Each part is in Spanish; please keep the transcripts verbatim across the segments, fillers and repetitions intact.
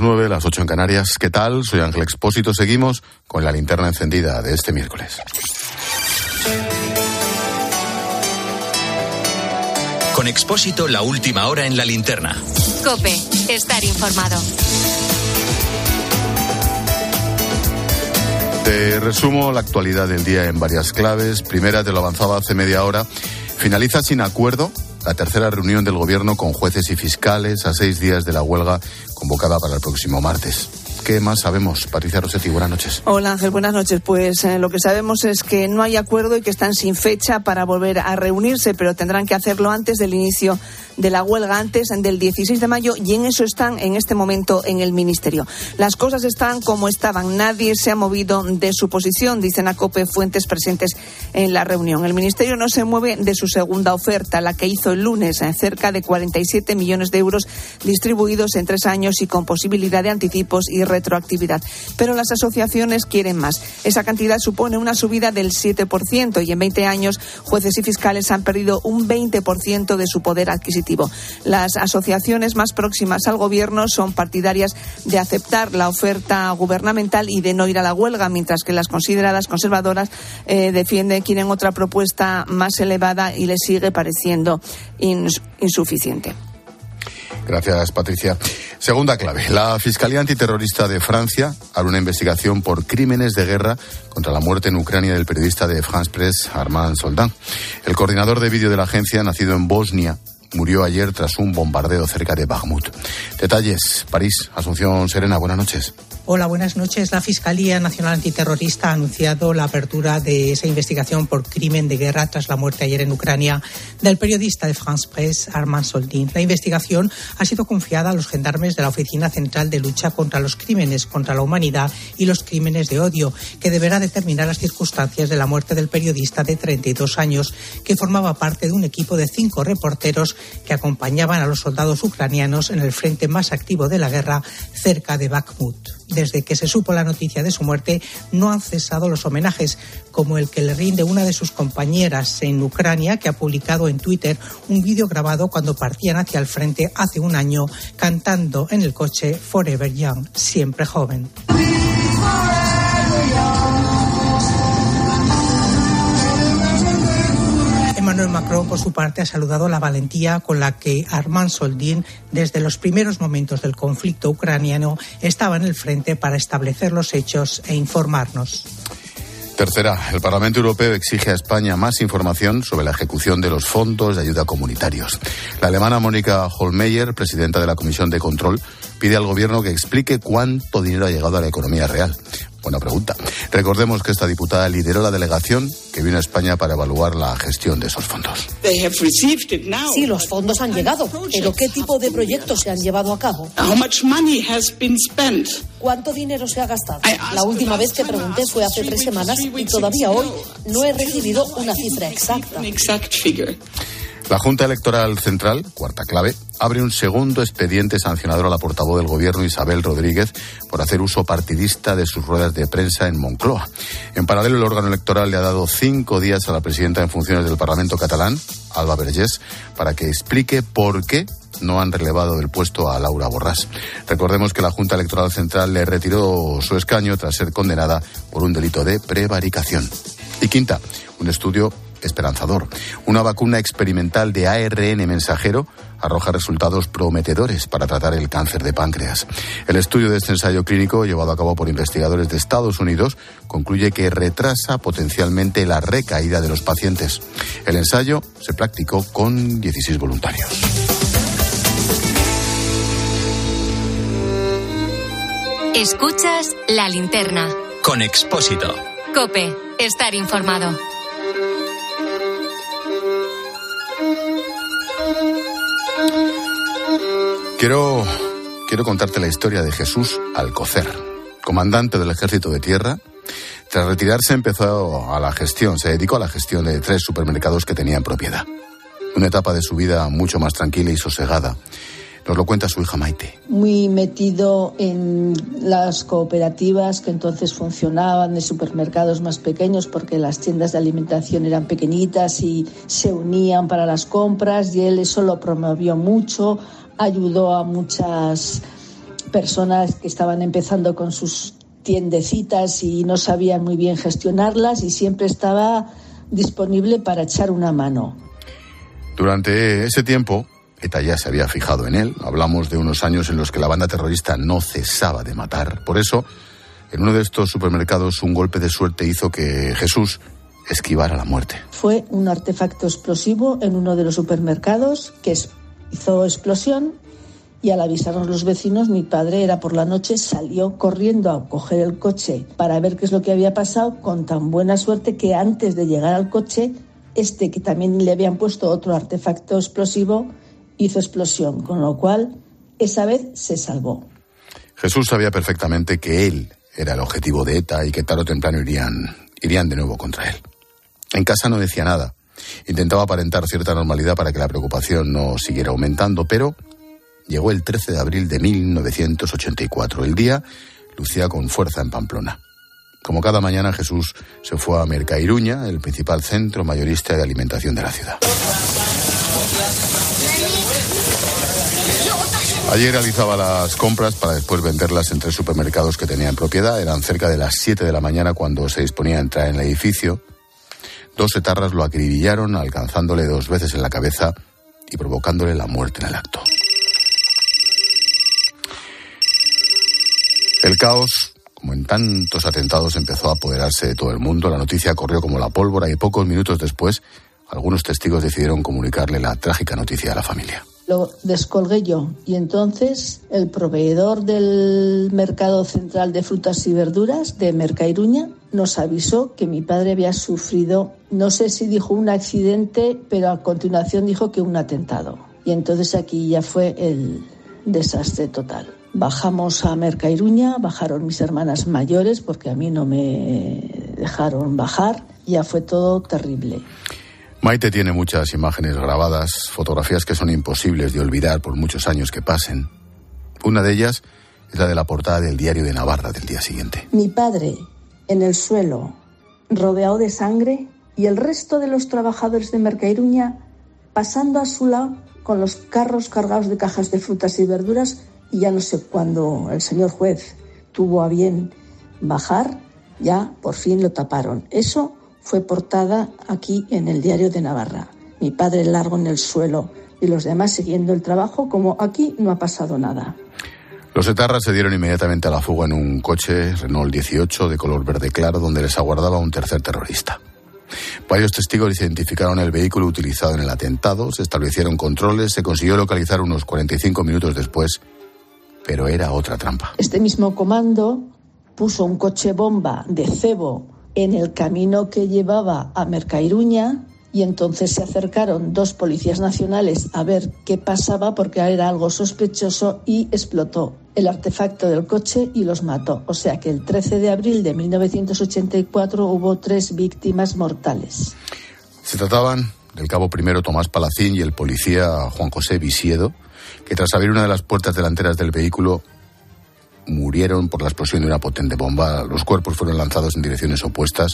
nueve, las ocho en Canarias. ¿Qué tal? Soy Ángel Expósito. Seguimos con la linterna encendida de este miércoles. Con Expósito, la última hora en la linterna. COPE, estar informado. Te resumo la actualidad del día en varias claves. Primera, te lo avanzaba hace media hora. Finaliza sin acuerdo la tercera reunión del Gobierno con jueces y fiscales a seis días de la huelga convocada para el próximo martes. ¿Qué más sabemos? Patricia Rossetti, buenas noches. Hola Ángel, buenas noches. Pues eh, lo que sabemos es que no hay acuerdo y que están sin fecha para volver a reunirse, pero tendrán que hacerlo antes del inicio de la huelga, antes del dieciséis de mayo, y en eso están en este momento en el Ministerio. Las cosas están como estaban, nadie se ha movido de su posición, dicen a COPE fuentes presentes en la reunión. El Ministerio no se mueve de su segunda oferta, la que hizo el lunes, en cerca de cuarenta y siete millones de euros distribuidos en tres años y con posibilidad de anticipos y retroactividad. Pero las asociaciones quieren más. Esa cantidad supone una subida del siete por ciento y en veinte años jueces y fiscales han perdido un veinte por ciento de su poder adquisitivo. Las asociaciones más próximas al Gobierno son partidarias de aceptar la oferta gubernamental y de no ir a la huelga, mientras que las consideradas conservadoras eh, defienden, quieren otra propuesta más elevada y les sigue pareciendo ins- insuficiente. Gracias, Patricia. Segunda clave. La Fiscalía Antiterrorista de Francia abre una investigación por crímenes de guerra contra la muerte en Ucrania del periodista de France Presse, Armand Soldan. El coordinador de vídeo de la agencia, nacido en Bosnia, murió ayer tras un bombardeo cerca de Bakhmut. Detalles. París. Asunción Serena, buenas noches. Hola, buenas noches. La Fiscalía Nacional Antiterrorista ha anunciado la apertura de esa investigación por crimen de guerra tras la muerte ayer en Ucrania del periodista de France Presse, Armand Soldan. La investigación ha sido confiada a los gendarmes de la Oficina Central de Lucha contra los Crímenes contra la Humanidad y los Crímenes de Odio, que deberá determinar las circunstancias de la muerte del periodista de treinta y dos años, que formaba parte de un equipo de cinco reporteros que acompañaban a los soldados ucranianos en el frente más activo de la guerra, cerca de Bakhmut. Desde que se supo la noticia de su muerte, no han cesado los homenajes, como el que le rinde una de sus compañeras en Ucrania, que ha publicado en Twitter un vídeo grabado cuando partían hacia el frente hace un año, cantando en el coche Forever Young, siempre joven. Emmanuel Macron, por su parte, ha saludado la valentía con la que Armand Soldan, desde los primeros momentos del conflicto ucraniano, estaba en el frente para establecer los hechos e informarnos. Tercera, el Parlamento Europeo exige a España más información sobre la ejecución de los fondos de ayuda comunitarios. La alemana Mónica Hohlmeier, presidenta de la Comisión de Control, pide al Gobierno que explique cuánto dinero ha llegado a la economía real. Buena pregunta. Recordemos que esta diputada lideró la delegación que vino a España para evaluar la gestión de esos fondos. Sí, los fondos han llegado, pero ¿qué tipo de proyectos se han llevado a cabo? ¿Cuánto dinero se ha gastado? La última vez que pregunté fue hace tres semanas y todavía hoy no he recibido una cifra exacta. La Junta Electoral Central, cuarta clave, abre un segundo expediente sancionador a la portavoz del Gobierno, Isabel Rodríguez, por hacer uso partidista de sus ruedas de prensa en Moncloa. En paralelo, el órgano electoral le ha dado cinco días a la presidenta en funciones del Parlamento catalán, Alba Vergés, para que explique por qué no han relevado del puesto a Laura Borràs. Recordemos que la Junta Electoral Central le retiró su escaño tras ser condenada por un delito de prevaricación. Y quinta, un estudio esperanzador. Una vacuna experimental de A R N mensajero arroja resultados prometedores para tratar el cáncer de páncreas. El estudio de este ensayo clínico, llevado a cabo por investigadores de Estados Unidos, concluye que retrasa potencialmente la recaída de los pacientes. El ensayo se practicó con dieciséis voluntarios. Escuchas La Linterna. Con Expósito. COPE, estar informado. Quiero, quiero contarte la historia de Jesús Alcocer, comandante del Ejército de Tierra. Tras retirarse empezó a la gestión, se dedicó a la gestión de tres supermercados que tenía en propiedad. Una etapa de su vida mucho más tranquila y sosegada. Nos lo cuenta su hija Maite. Muy metido en las cooperativas que entonces funcionaban, de supermercados más pequeños, porque las tiendas de alimentación eran pequeñitas y se unían para las compras, y él eso lo promovió mucho, ayudó a muchas personas que estaban empezando con sus tiendecitas y no sabían muy bien gestionarlas, y siempre estaba disponible para echar una mano. Durante ese tiempo, ETA ya se había fijado en él. Hablamos de unos años en los que la banda terrorista no cesaba de matar. Por eso, en uno de estos supermercados, un golpe de suerte hizo que Jesús esquivara la muerte. Fue un artefacto explosivo en uno de los supermercados que hizo explosión, y al avisarnos los vecinos, mi padre, era por la noche, salió corriendo a coger el coche para ver qué es lo que había pasado, con tan buena suerte que antes de llegar al coche, este, que también le habían puesto otro artefacto explosivo, hizo explosión, con lo cual esa vez se salvó. Jesús sabía perfectamente que él era el objetivo de ETA y que tarde o temprano irían, irían de nuevo contra él. En casa no decía nada. Intentaba aparentar cierta normalidad para que la preocupación no siguiera aumentando, pero llegó el trece de abril de mil novecientos ochenta y cuatro. El día lucía con fuerza en Pamplona. Como cada mañana, Jesús se fue a Mercairuña, el principal centro mayorista de alimentación de la ciudad. Allí realizaba las compras para después venderlas en tres supermercados que tenía en propiedad. Eran cerca de las siete de la mañana cuando se disponía a entrar en el edificio. Dos etarras lo acribillaron, alcanzándole dos veces en la cabeza y provocándole la muerte en el acto. El caos, como en tantos atentados, empezó a apoderarse de todo el mundo. La noticia corrió como la pólvora y pocos minutos después, algunos testigos decidieron comunicarle la trágica noticia a la familia. Lo descolgué yo, y entonces el proveedor del mercado central de frutas y verduras de Mercairuña nos avisó que mi padre había sufrido, no sé si dijo un accidente, pero a continuación dijo que un atentado. Y entonces aquí ya fue el desastre total. Bajamos a Mercairuña, bajaron mis hermanas mayores porque a mí no me dejaron bajar, ya fue todo terrible. Maite tiene muchas imágenes grabadas, fotografías que son imposibles de olvidar por muchos años que pasen. Una de ellas es la de la portada del Diario de Navarra del día siguiente. Mi padre en el suelo, rodeado de sangre, y el resto de los trabajadores de Mercairuña pasando a su lado con los carros cargados de cajas de frutas y verduras, y ya no sé cuándo el señor juez tuvo a bien bajar, ya por fin lo taparon. Eso fue portada aquí en el Diario de Navarra. Mi padre largo en el suelo y los demás siguiendo el trabajo como aquí no ha pasado nada. Los etarras se dieron inmediatamente a la fuga en un coche Renault dieciocho de color verde claro donde les aguardaba un tercer terrorista. Varios testigos identificaron el vehículo utilizado en el atentado, se establecieron controles, se consiguió localizar unos cuarenta y cinco minutos después, pero era otra trampa. Este mismo comando puso un coche bomba de cebo en el camino que llevaba a Mercairuña, y entonces se acercaron dos policías nacionales a ver qué pasaba porque era algo sospechoso, y explotó el artefacto del coche y los mató. O sea que el trece de abril de mil novecientos ochenta y cuatro hubo tres víctimas mortales. Se trataban del cabo primero Tomás Palacín y el policía Juan José Visiedo, que tras abrir una de las puertas delanteras del vehículo murieron por la explosión de una potente bomba. Los cuerpos fueron lanzados en direcciones opuestas,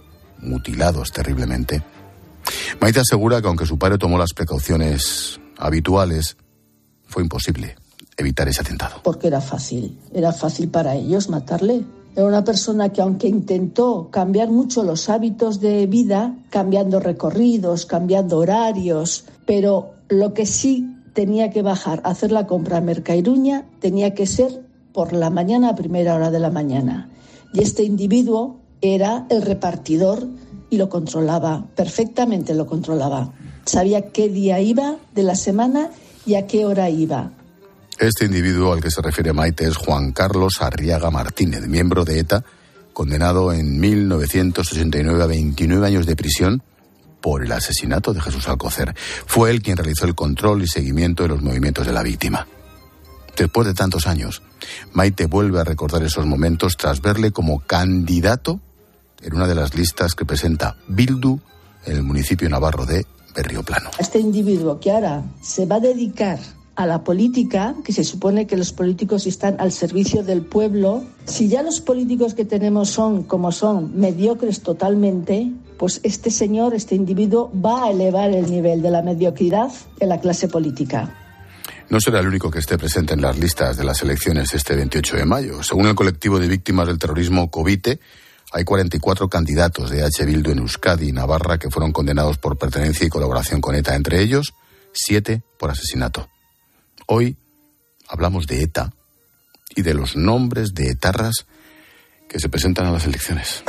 mutilados terriblemente. Maite asegura que aunque su padre tomó las precauciones habituales, fue imposible evitar ese atentado. Porque era fácil, era fácil para ellos matarle. Era una persona que, aunque intentó cambiar mucho los hábitos de vida, cambiando recorridos, cambiando horarios, pero lo que sí tenía que bajar a hacer la compra a Mercairuña tenía que ser por la mañana, a primera hora de la mañana. Y este individuo era el repartidor y lo controlaba, perfectamente lo controlaba. Sabía qué día iba de la semana y a qué hora iba. Este individuo al que se refiere Maite es Juan Carlos Arriaga Martínez, miembro de ETA, condenado en mil novecientos ochenta y nueve a veintinueve años de prisión por el asesinato de Jesús Alcocer. Fue él quien realizó el control y seguimiento de los movimientos de la víctima. Después de tantos años, Maite vuelve a recordar esos momentos tras verle como candidato en una de las listas que presenta Bildu en el municipio navarro de Berrioplano. Este individuo que ahora se va a dedicar a la política, que se supone que los políticos están al servicio del pueblo, si ya los políticos que tenemos son como son, mediocres totalmente, pues este señor, este individuo, va a elevar el nivel de la mediocridad en la clase política. No será el único que esté presente en las listas de las elecciones este veintiocho de mayo. Según el colectivo de víctimas del terrorismo Covite, hay cuarenta y cuatro candidatos de H. Bildu en Euskadi y Navarra que fueron condenados por pertenencia y colaboración con ETA, entre ellos siete por asesinato. Hoy hablamos de ETA y de los nombres de etarras que se presentan a las elecciones.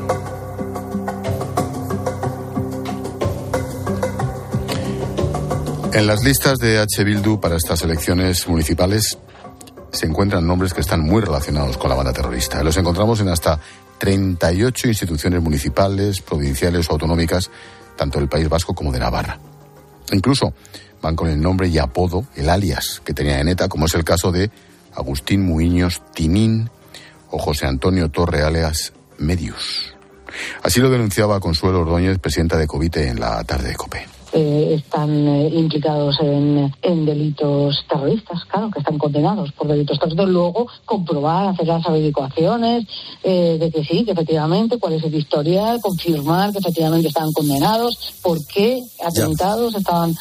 En las listas de H. Bildu para estas elecciones municipales se encuentran nombres que están muy relacionados con la banda terrorista. Los encontramos en hasta treinta y ocho instituciones municipales, provinciales o autonómicas, tanto del País Vasco como de Navarra. Incluso van con el nombre y apodo, el alias que tenía en ETA, como es el caso de Agustín Muiños Tinín o José Antonio Torre alias Medius. Así lo denunciaba Consuelo Ordóñez, presidenta de Covite, en la tarde de COPE. Eh, están eh, implicados en, en delitos terroristas, claro, que están condenados por delitos terroristas. Luego comprobar, hacer las averiguaciones eh, de que sí, que efectivamente, cuál es el historial, confirmar que efectivamente estaban condenados, por qué atentados ya estaban.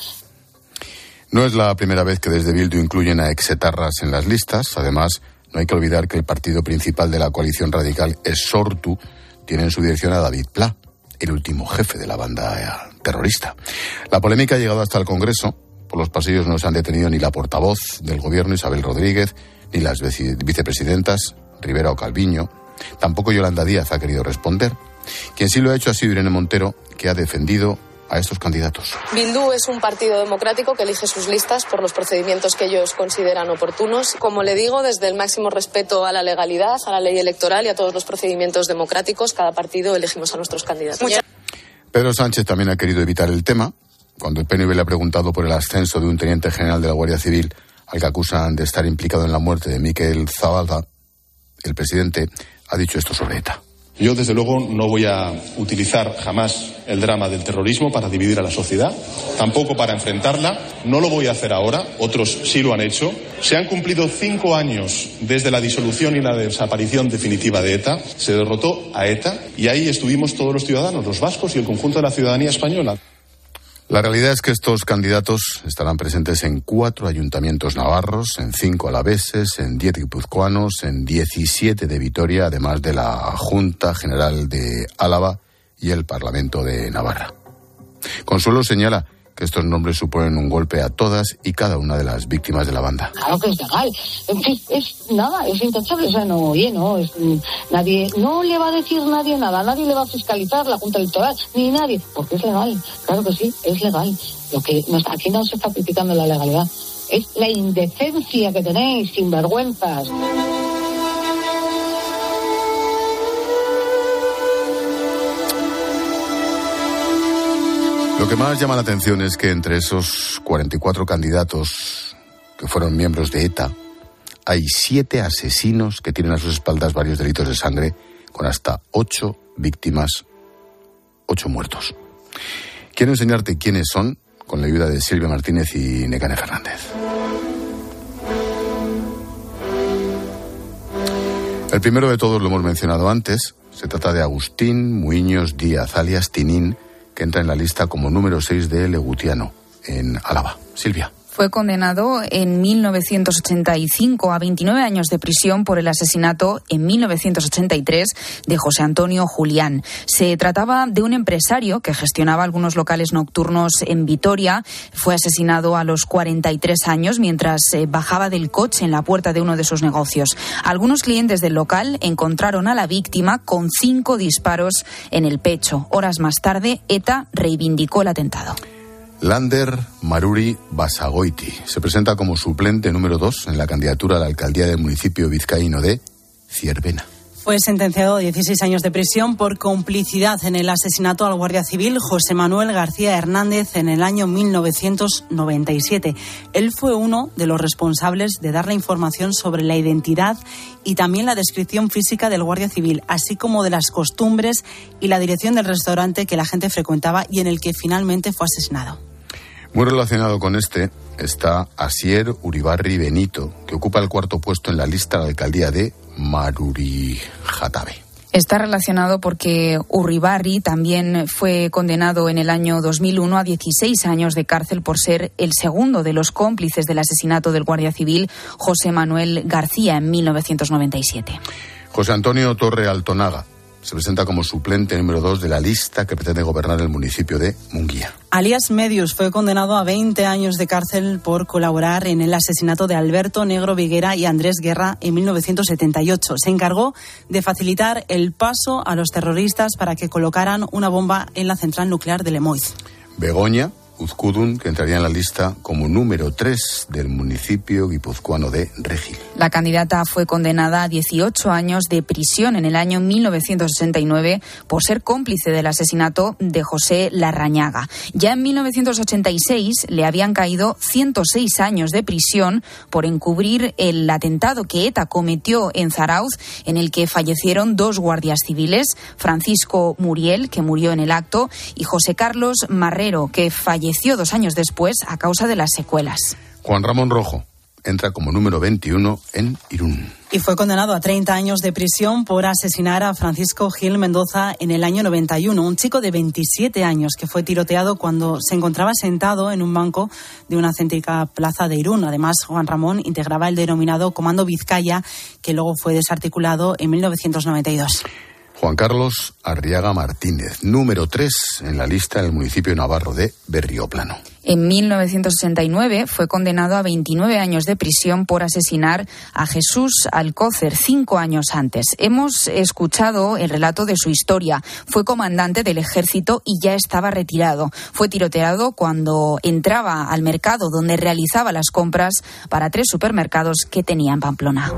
No es la primera vez que desde Bildu incluyen a exetarras en las listas. Además, no hay que olvidar que el partido principal de la coalición radical, Sortu, tiene en su dirección a David Pla, el último jefe de la banda terrorista. La polémica ha llegado hasta el Congreso. Por los pasillos no se han detenido ni la portavoz del Gobierno, Isabel Rodríguez, ni las vicepresidentas, Rivera o Calviño. Tampoco Yolanda Díaz ha querido responder. Quien sí lo ha hecho ha sido Irene Montero, que ha defendido a estos candidatos. Bildu es un partido democrático que elige sus listas por los procedimientos que ellos consideran oportunos. Como le digo, desde el máximo respeto a la legalidad, a la ley electoral y a todos los procedimientos democráticos, cada partido elegimos a nuestros candidatos. Muchas... Pedro Sánchez también ha querido evitar el tema. Cuando el P N V le ha preguntado por el ascenso de un teniente general de la Guardia Civil al que acusan de estar implicado en la muerte de Mikel Zabalza, el presidente ha dicho esto sobre ETA. Yo, desde luego, no voy a utilizar jamás el drama del terrorismo para dividir a la sociedad, tampoco para enfrentarla. No lo voy a hacer ahora, otros sí lo han hecho. Se han cumplido cinco años desde la disolución y la desaparición definitiva de ETA. Se derrotó a ETA y ahí estuvimos todos los ciudadanos, los vascos y el conjunto de la ciudadanía española. La realidad es que estos candidatos estarán presentes en cuatro ayuntamientos navarros, en cinco alaveses, en diez guipuzcoanos, en diecisiete de Vitoria, además de la Junta General de Álava y el Parlamento de Navarra. Consuelo señala que estos nombres suponen un golpe a todas y cada una de las víctimas de la banda. Claro que es legal. En fin, es nada, es intachable. O sea, no, oye, no, es, nadie, no le va a decir nadie nada, nadie le va a fiscalizar la Junta Electoral, ni nadie, porque es legal. Claro que sí, es legal. Lo que no está, aquí no se está criticando la legalidad, es la indecencia que tenéis, sinvergüenzas. Lo que más llama la atención es que entre esos cuarenta y cuatro candidatos que fueron miembros de ETA, hay siete asesinos que tienen a sus espaldas varios delitos de sangre, con hasta ocho víctimas, ocho muertos. Quiero enseñarte quiénes son con la ayuda de Silvia Martínez y Nekane Fernández. El primero de todos lo hemos mencionado antes. Se trata de Agustín Muiños Díaz, alias Tinín, que entra en la lista como número seis de Legutiano, en Álava. Silvia. Fue condenado en mil novecientos ochenta y cinco a veintinueve años de prisión por el asesinato en mil novecientos ochenta y tres de José Antonio Julián. Se trataba de un empresario que gestionaba algunos locales nocturnos en Vitoria. Fue asesinado a los cuarenta y tres años mientras bajaba del coche en la puerta de uno de sus negocios. Algunos clientes del local encontraron a la víctima con cinco disparos en el pecho. Horas más tarde, ETA reivindicó el atentado. Lander Maruri Basagoiti se presenta como suplente número dos en la candidatura a la alcaldía del municipio vizcaíno de Ciervena. Fue sentenciado a dieciséis años de prisión por complicidad en el asesinato al guardia civil José Manuel García Hernández en el año mil novecientos noventa y siete. Él fue uno de los responsables de dar la información sobre la identidad y también la descripción física del guardia civil, así como de las costumbres y la dirección del restaurante que la gente frecuentaba y en el que finalmente fue asesinado. Muy relacionado con este está Asier Uribarri Benito, que ocupa el cuarto puesto en la lista de la alcaldía de Maruri Jatabe. Está relacionado porque Urribarri también fue condenado en el año dos mil uno a dieciséis años de cárcel por ser el segundo de los cómplices del asesinato del guardia civil José Manuel García en mil novecientos noventa y siete. José Antonio Torre Altonaga se presenta como suplente número dos de la lista que pretende gobernar el municipio de Munguía. Alias Medius fue condenado a veinte años de cárcel por colaborar en el asesinato de Alberto Negro Viguera y Andrés Guerra en mil novecientos setenta y ocho. Se encargó de facilitar el paso a los terroristas para que colocaran una bomba en la central nuclear de Lemoiz. Begoña Uzkudun, que entraría en la lista como número tres del municipio guipuzcoano de Regil. La candidata fue condenada a dieciocho años de prisión en el año mil novecientos sesenta y nueve por ser cómplice del asesinato de José Larrañaga. Ya en mil novecientos ochenta y seis le habían caído ciento seis años de prisión por encubrir el atentado que ETA cometió en Zarauz, en el que fallecieron dos guardias civiles, Francisco Muriel, que murió en el acto, y José Carlos Marrero, que falleció dos años después a causa de las secuelas. Juan Ramón Rojo entra como número veintiuno en Irún. Y fue condenado a treinta años de prisión por asesinar a Francisco Gil Mendoza en el año noventa y uno, un chico de veintisiete años que fue tiroteado cuando se encontraba sentado en un banco de una céntrica plaza de Irún. Además, Juan Ramón integraba el denominado Comando Vizcaya, que luego fue desarticulado en mil novecientos noventa y dos. Juan Carlos Arriaga Martínez, número tres en la lista del municipio navarro de Berrioplano. En mil novecientos sesenta y nueve fue condenado a veintinueve años de prisión por asesinar a Jesús Alcócer cinco años antes. Hemos escuchado el relato de su historia. Fue comandante del ejército y ya estaba retirado. Fue tiroteado cuando entraba al mercado donde realizaba las compras para tres supermercados que tenía en Pamplona.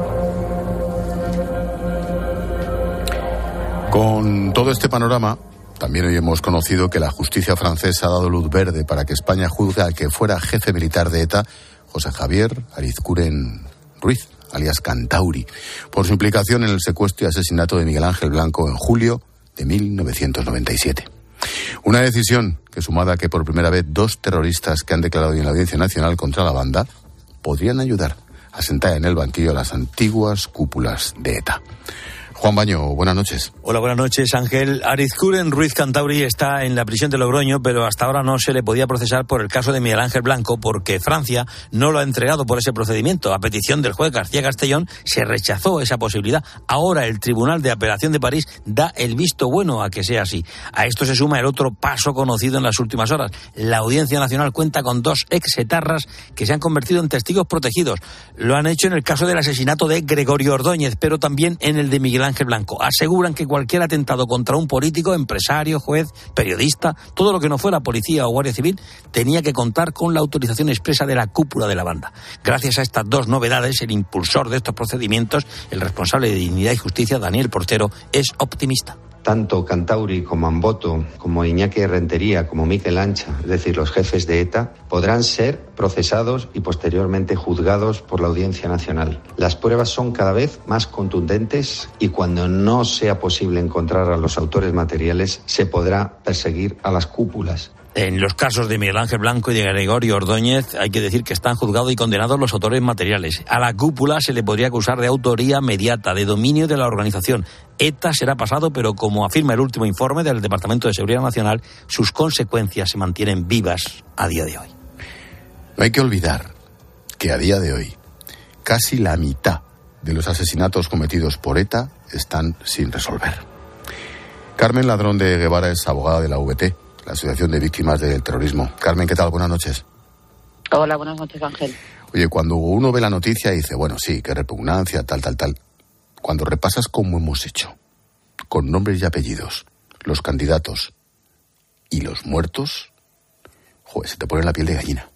Con todo este panorama, también hoy hemos conocido que la justicia francesa ha dado luz verde para que España juzgue al que fuera jefe militar de ETA, José Javier Arizcuren Ruiz, alias Cantauri, por su implicación en el secuestro y asesinato de Miguel Ángel Blanco en julio de mil novecientos noventa y siete. Una decisión que, sumada a que por primera vez dos terroristas que han declarado en la Audiencia Nacional contra la banda, podrían ayudar a sentar en el banquillo a las antiguas cúpulas de ETA. Juan Baño, buenas noches. Hola, buenas noches, Ángel. Arizcuren Ruiz Cantauri está en la prisión de Logroño, pero hasta ahora no se le podía procesar por el caso de Miguel Ángel Blanco, porque Francia no lo ha entregado por ese procedimiento. A petición del juez García Castellón se rechazó esa posibilidad. Ahora el Tribunal de Apelación de París da el visto bueno a que sea así. A esto se suma el otro paso conocido en las últimas horas. La Audiencia Nacional cuenta con dos exetarras que se han convertido en testigos protegidos. Lo han hecho en el caso del asesinato de Gregorio Ordóñez, pero también en el de Miguel Ángel Blanco. Aseguran que cualquier atentado contra un político, empresario, juez, periodista, todo lo que no fuera policía o guardia civil, tenía que contar con la autorización expresa de la cúpula de la banda. Gracias a estas dos novedades, el impulsor de estos procedimientos, el responsable de Dignidad y Justicia, Daniel Portero, es optimista. Tanto Cantauri como Amboto, como Iñaki Rentería, como Mikel Ancha, es decir, los jefes de ETA, podrán ser procesados y posteriormente juzgados por la Audiencia Nacional. Las pruebas son cada vez más contundentes y cuando no sea posible encontrar a los autores materiales, se podrá perseguir a las cúpulas. En los casos de Miguel Ángel Blanco y de Gregorio Ordóñez hay que decir que están juzgados y condenados los autores materiales. A la cúpula se le podría acusar de autoría mediata, de dominio de la organización. ETA será pasado, pero como afirma el último informe del Departamento de Seguridad Nacional, sus consecuencias se mantienen vivas a día de hoy. No hay que olvidar que a día de hoy casi la mitad de los asesinatos cometidos por ETA están sin resolver. Carmen Ladrón de Guevara es abogada de la V T, la Asociación de Víctimas del Terrorismo. Carmen, ¿qué tal? Buenas noches. Hola, buenas noches, Ángel. Oye, cuando uno ve la noticia dice, bueno, sí, qué repugnancia, tal, tal, tal. Cuando repasas cómo hemos hecho, con nombres y apellidos, los candidatos y los muertos, joder, se te pone la piel de gallina.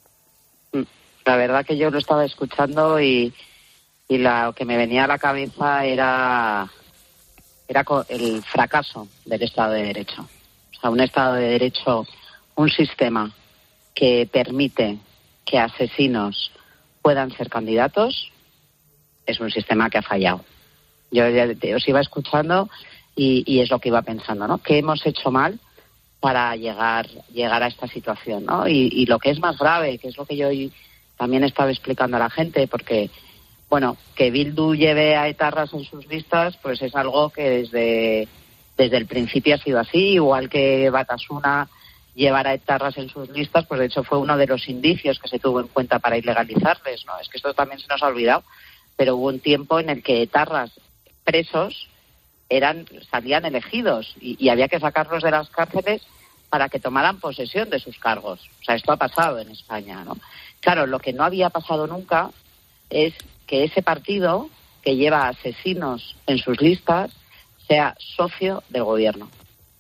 La verdad que yo lo estaba escuchando y, y lo que me venía a la cabeza era, era el fracaso del Estado de Derecho. O sea, un Estado de Derecho, un sistema que permite que asesinos puedan ser candidatos, es un sistema que ha fallado. Yo os iba escuchando y, y es lo que iba pensando, ¿no? ¿Qué hemos hecho mal para llegar llegar a esta situación, ¿no? Y, y lo que es más grave, que es lo que yo hoy también estaba explicando a la gente, porque bueno, que Bildu lleve a etarras en sus listas, pues es algo que desde, desde el principio ha sido así, igual que Batasuna llevar a etarras en sus listas, pues de hecho fue uno de los indicios que se tuvo en cuenta para ilegalizarles, ¿no? Es que esto también se nos ha olvidado, pero hubo un tiempo en el que etarras presos eran salían elegidos y, y había que sacarlos de las cárceles para que tomaran posesión de sus cargos. O sea, esto ha pasado en España, ¿no? Claro, lo que no había pasado nunca es que ese partido que lleva asesinos en sus listas sea socio del gobierno.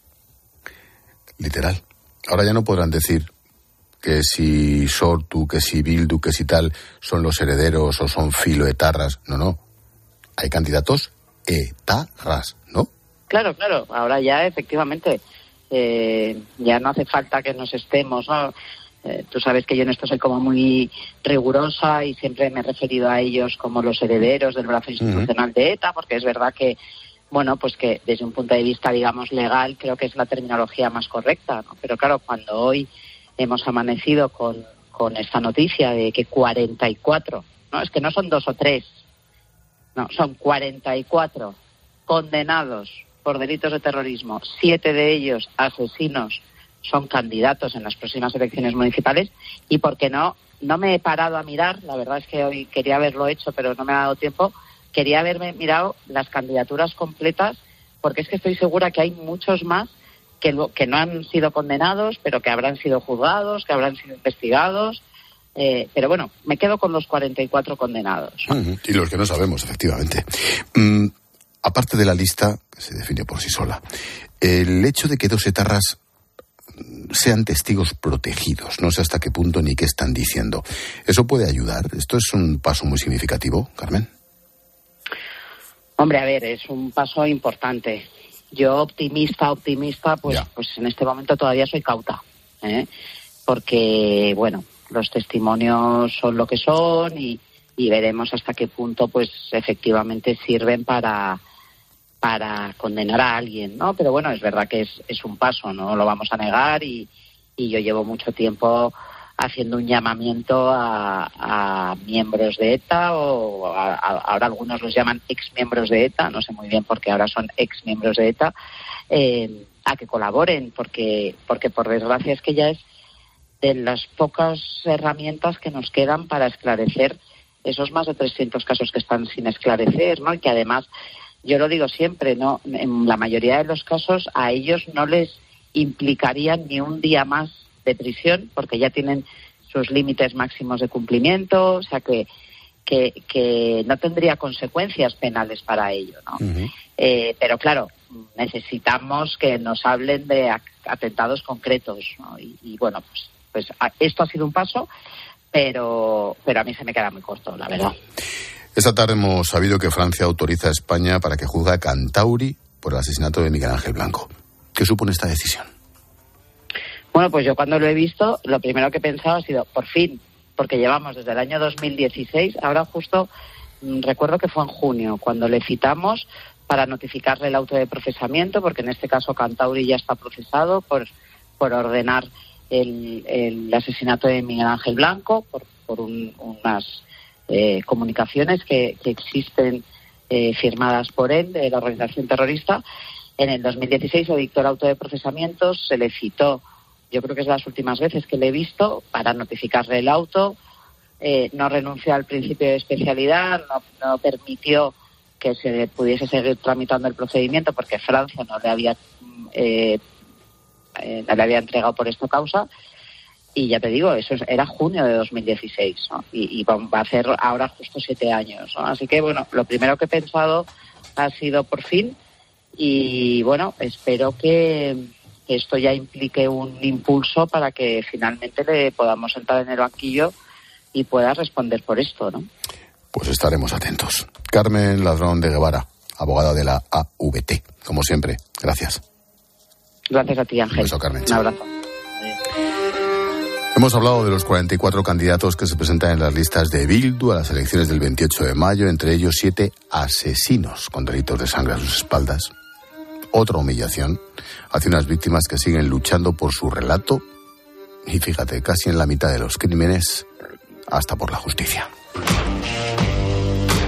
Literal. Ahora ya no podrán decir que si Sortu, que si Bildu, que si tal, son los herederos o son filoetarras. No, no. Hay candidatos etarras, ¿no? Claro, claro. Ahora ya, efectivamente, eh, ya no hace falta que nos estemos, ¿no? Eh, tú sabes que yo en esto soy como muy rigurosa y siempre me he referido a ellos como los herederos del brazo institucional uh-huh. de ETA, porque es verdad que bueno, pues que desde un punto de vista, digamos, legal, creo que es la terminología más correcta, ¿no? Pero claro, cuando hoy hemos amanecido con, con esta noticia de que cuarenta y cuatro, no, es que no son dos o tres, no, son cuarenta y cuatro condenados por delitos de terrorismo, siete de ellos asesinos, son candidatos en las próximas elecciones municipales, y porque no, no me he parado a mirar, la verdad es que hoy quería haberlo hecho, pero no me ha dado tiempo. Quería haberme mirado las candidaturas completas, porque es que estoy segura que hay muchos más que, lo, que no han sido condenados, pero que habrán sido juzgados, que habrán sido investigados. Eh, pero bueno, me quedo con los cuarenta y cuatro condenados. Uh-huh. Y los que no sabemos, efectivamente. Mm, aparte de la lista, que se define por sí sola, el hecho de que dos etarras sean testigos protegidos, no sé hasta qué punto ni qué están diciendo, ¿eso puede ayudar? ¿Esto es un paso muy significativo, Carmen? Hombre, a ver, es un paso importante. Yo optimista, optimista, pues, yeah. pues en este momento todavía soy cauta, ¿eh? Porque, bueno, los testimonios son lo que son y, y veremos hasta qué punto, pues, efectivamente sirven para para condenar a alguien, ¿no? Pero bueno, es verdad que es, es un paso, no lo vamos a negar y, y yo llevo mucho tiempo haciendo un llamamiento a, a miembros de ETA o a, a, ahora algunos los llaman exmiembros de ETA, no sé muy bien por qué ahora son exmiembros de ETA, eh, a que colaboren, porque, porque por desgracia es que ya es de las pocas herramientas que nos quedan para esclarecer esos más de trescientos casos que están sin esclarecer, ¿no? Y que además, yo lo digo siempre, ¿no? En la mayoría de los casos a ellos no les implicaría ni un día más de prisión, porque ya tienen sus límites máximos de cumplimiento, o sea que que, que no tendría consecuencias penales para ello, ¿no? Uh-huh. Eh, pero claro, necesitamos que nos hablen de atentados concretos, ¿no? Y, y bueno, pues, pues esto ha sido un paso, pero pero a mí se me queda muy corto, la verdad. Esta tarde hemos sabido que Francia autoriza a España para que juzgue a Kantauri por el asesinato de Miguel Ángel Blanco. ¿Qué supone esta decisión? Bueno, pues yo cuando lo he visto, lo primero que he pensado ha sido, por fin, porque llevamos desde el año dos mil dieciséis, ahora justo mmm, recuerdo que fue en junio, cuando le citamos para notificarle el auto de procesamiento, porque en este caso Kantauri ya está procesado por, por ordenar el, el asesinato de Miguel Ángel Blanco, por, por un, unas eh, comunicaciones que, que existen eh, firmadas por él, de la organización terrorista. En el dos mil dieciséis se dictó el auto de procesamiento, se le citó, yo creo que es las últimas veces que le he visto, para notificarle el auto. Eh, no renunció al principio de especialidad, no, no permitió que se pudiese seguir tramitando el procedimiento porque Francia no le había eh, eh, no le había entregado por esta causa. Y ya te digo, eso era junio de dos mil dieciséis, ¿no? Y, y va a hacer ahora justo siete años, ¿no? Así que, bueno, lo primero que he pensado ha sido por fin, y bueno, espero que esto ya implique un impulso para que finalmente le podamos sentar en el banquillo y pueda responder por esto, ¿no? Pues estaremos atentos. Carmen Ladrón de Guevara, abogada de la A V T, como siempre. Gracias. Gracias a ti, Ángel. Un beso, Carmen. Un abrazo. Hemos hablado de los cuarenta y cuatro candidatos que se presentan en las listas de Bildu a las elecciones del veintiocho de mayo, entre ellos siete asesinos con delitos de sangre a sus espaldas. Otra humillación hacia unas víctimas que siguen luchando por su relato y, fíjate, casi en la mitad de los crímenes, hasta por la justicia.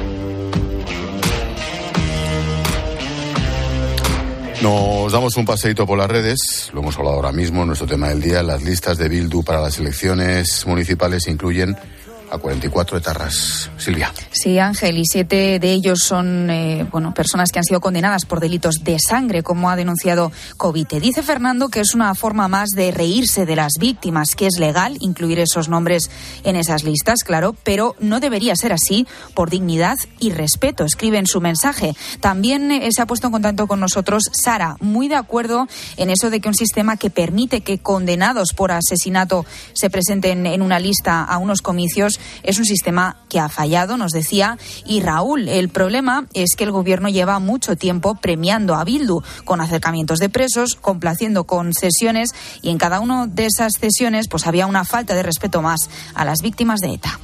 Nos damos un paseíto por las redes, lo hemos hablado ahora mismo, nuestro tema del día. Las listas de Bildu para las elecciones municipales incluyen a cuarenta y cuatro etarras. Silvia. Sí, Ángel, y siete de ellos son eh, bueno, personas que han sido condenadas por delitos de sangre, como ha denunciado Covite. Dice Fernando que es una forma más de reírse de las víctimas, que es legal incluir esos nombres en esas listas, claro, pero no debería ser así por dignidad y respeto, escribe en su mensaje. También eh, se ha puesto en contacto con nosotros Sara, muy de acuerdo en eso de que un sistema que permite que condenados por asesinato se presenten en una lista a unos comicios es un sistema que ha fallado, nos decía. Y Raúl, el problema es que el gobierno lleva mucho tiempo premiando a Bildu con acercamientos de presos, complaciendo con sesiones, y en cada una de esas sesiones pues había una falta de respeto más a las víctimas de ETA.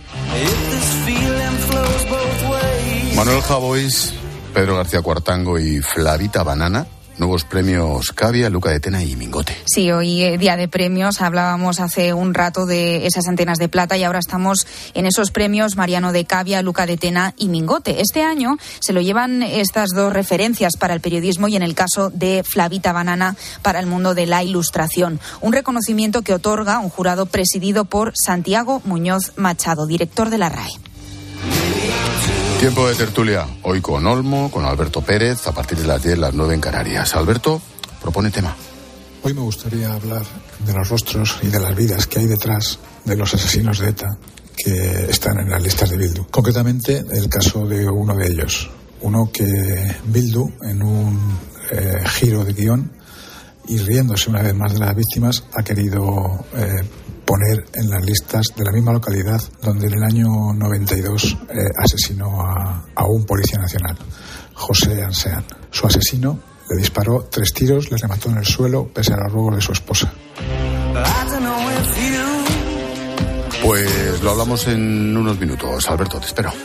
Manuel Javois, Pedro García Cuartango y Flavita Banana. Nuevos premios Cavia, Luca de Tena y Mingote. Sí, hoy eh, día de premios. Hablábamos hace un rato de esas antenas de plata y ahora estamos en esos premios Mariano de Cavia, Luca de Tena y Mingote. Este año se lo llevan estas dos referencias para el periodismo y en el caso de Flavita Banana para el mundo de la ilustración. Un reconocimiento que otorga un jurado presidido por Santiago Muñoz Machado, director de la R A E. Tiempo de tertulia, hoy con Olmo, con Alberto Pérez, a partir de las diez, las nueve en Canarias. Alberto, propone tema. Hoy me gustaría hablar de los rostros y de las vidas que hay detrás de los asesinos de ETA que están en las listas de Bildu. Concretamente, el caso de uno de ellos. Uno que Bildu, en un eh, giro de guión y riéndose una vez más de las víctimas, ha querido eh, poner en las listas de la misma localidad donde en el año noventa y dos eh, asesinó a, a un policía nacional, José Ansean. Su asesino le disparó tres tiros, le remató en el suelo pese a los ruegos de su esposa. Pues lo hablamos en unos minutos. Alberto, te espero.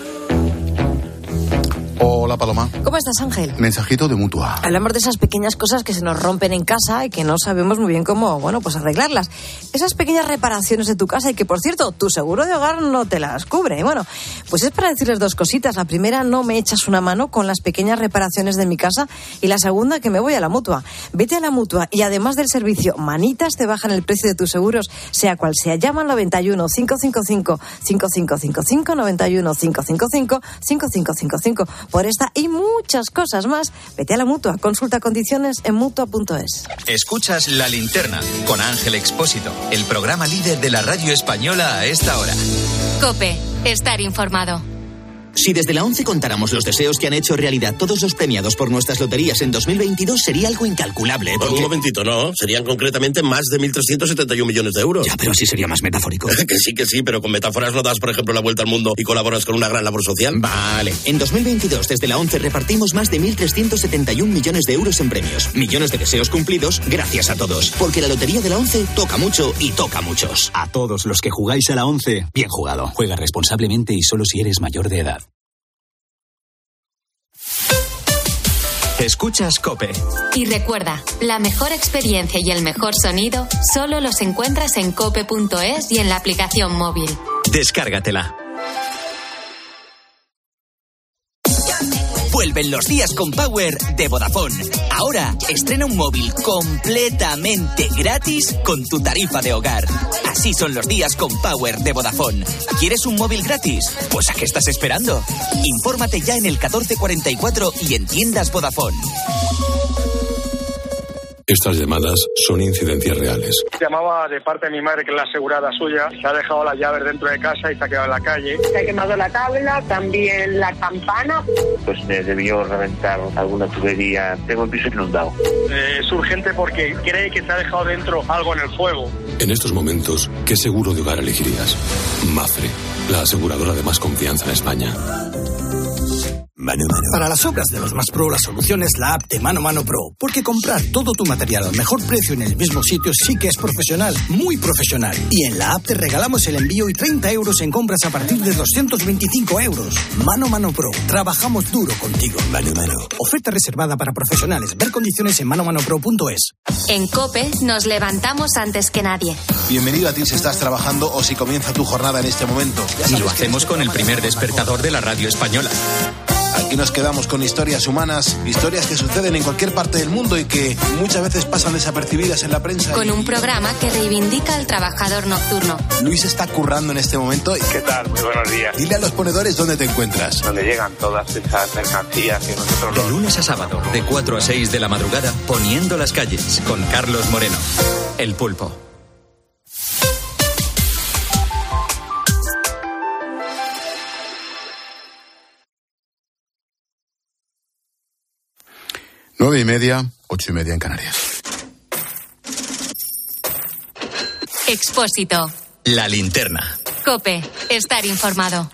Hola, Paloma. ¿Cómo estás, Ángel? Mensajito de Mutua. Hablamos de esas pequeñas cosas que se nos rompen en casa y que no sabemos muy bien cómo, bueno, pues arreglarlas. Esas pequeñas reparaciones de tu casa y que, por cierto, tu seguro de hogar no te las cubre. Bueno, pues es para decirles dos cositas. La primera, no me echas una mano con las pequeñas reparaciones de mi casa. Y la segunda, que me voy a la Mutua. Vete a la Mutua y además del servicio Manitas, te bajan el precio de tus seguros, sea cual sea. Llama al noventa y uno, cinco cinco cinco, cinco cinco cinco cinco, noventa y uno, cinco cinco cinco, cinco cinco cinco cinco. Por esta y muchas cosas más, vete a la Mutua. Consulta condiciones en mutua punto es. Escuchas La Linterna con Ángel Expósito, el programa líder de la radio española a esta hora. COPE, estar informado. Si desde la ONCE contáramos los deseos que han hecho realidad todos los premiados por nuestras loterías en dos mil veintidós, sería algo incalculable. Porque... Un momentito, no. Serían concretamente más de mil trescientos setenta y uno millones de euros. Ya, pero así sería más metafórico. Que sí, que sí, pero con metáforas no das, por ejemplo, la vuelta al mundo y colaboras con una gran labor social. Vale. En dos mil veintidós, desde la ONCE, repartimos más de mil trescientos setenta y un millones de euros en premios. Millones de deseos cumplidos gracias a todos. Porque la lotería de la ONCE toca mucho y toca a muchos. A todos los que jugáis a la ONCE, bien jugado. Juega responsablemente y solo si eres mayor de edad. Escuchas COPE. Y recuerda, la mejor experiencia y el mejor sonido solo los encuentras en cope punto es y en la aplicación móvil. Descárgatela. Vuelven los días con Power de Vodafone. Ahora estrena un móvil completamente gratis con tu tarifa de hogar. Así son los días con Power de Vodafone. ¿Quieres un móvil gratis? Pues ¿a qué estás esperando? Infórmate ya en el catorce cuarenta y cuatro y en tiendas Vodafone. Estas llamadas son incidencias reales. Llamaba de parte de mi madre, que es la asegurada suya. Se ha dejado las llaves dentro de casa y se ha quedado en la calle. Se ha quemado la tabla, también la campana. Pues me debió reventar alguna tubería. Tengo el piso inundado. Eh, es urgente porque cree que se ha dejado dentro algo en el fuego. En estos momentos, ¿qué seguro de hogar elegirías? Mafre, la aseguradora de más confianza en España. Mano Mano. Para las obras de los más pro, la solución es la app de Mano Mano Pro. Porque comprar todo tu material al mejor precio en el mismo sitio sí que es profesional, muy profesional. Y en la app te regalamos el envío y treinta euros en compras a partir de doscientos veinticinco euros. Mano Mano Pro. Trabajamos duro contigo. Mano Mano. Oferta reservada para profesionales. Ver condiciones en mano mano pro punto es. En COPE nos levantamos antes que nadie. Bienvenido a ti si estás trabajando o si comienza tu jornada en este momento. Y lo hacemos con el primer despertador de la radio española. Aquí nos quedamos con historias humanas, historias que suceden en cualquier parte del mundo y que muchas veces pasan desapercibidas en la prensa. Con y... un programa que reivindica al trabajador nocturno. Luis está currando en este momento. ¿Qué tal? Muy buenos días. Dile a los ponedores dónde te encuentras. Donde llegan todas esas mercancías que nosotros... De lunes a sábado, de cuatro a seis de la madrugada, Poniendo las calles, con Carlos Moreno. El Pulpo. Nueve y media, ocho y media en Canarias. Expósito. La linterna. COPE. Estar informado.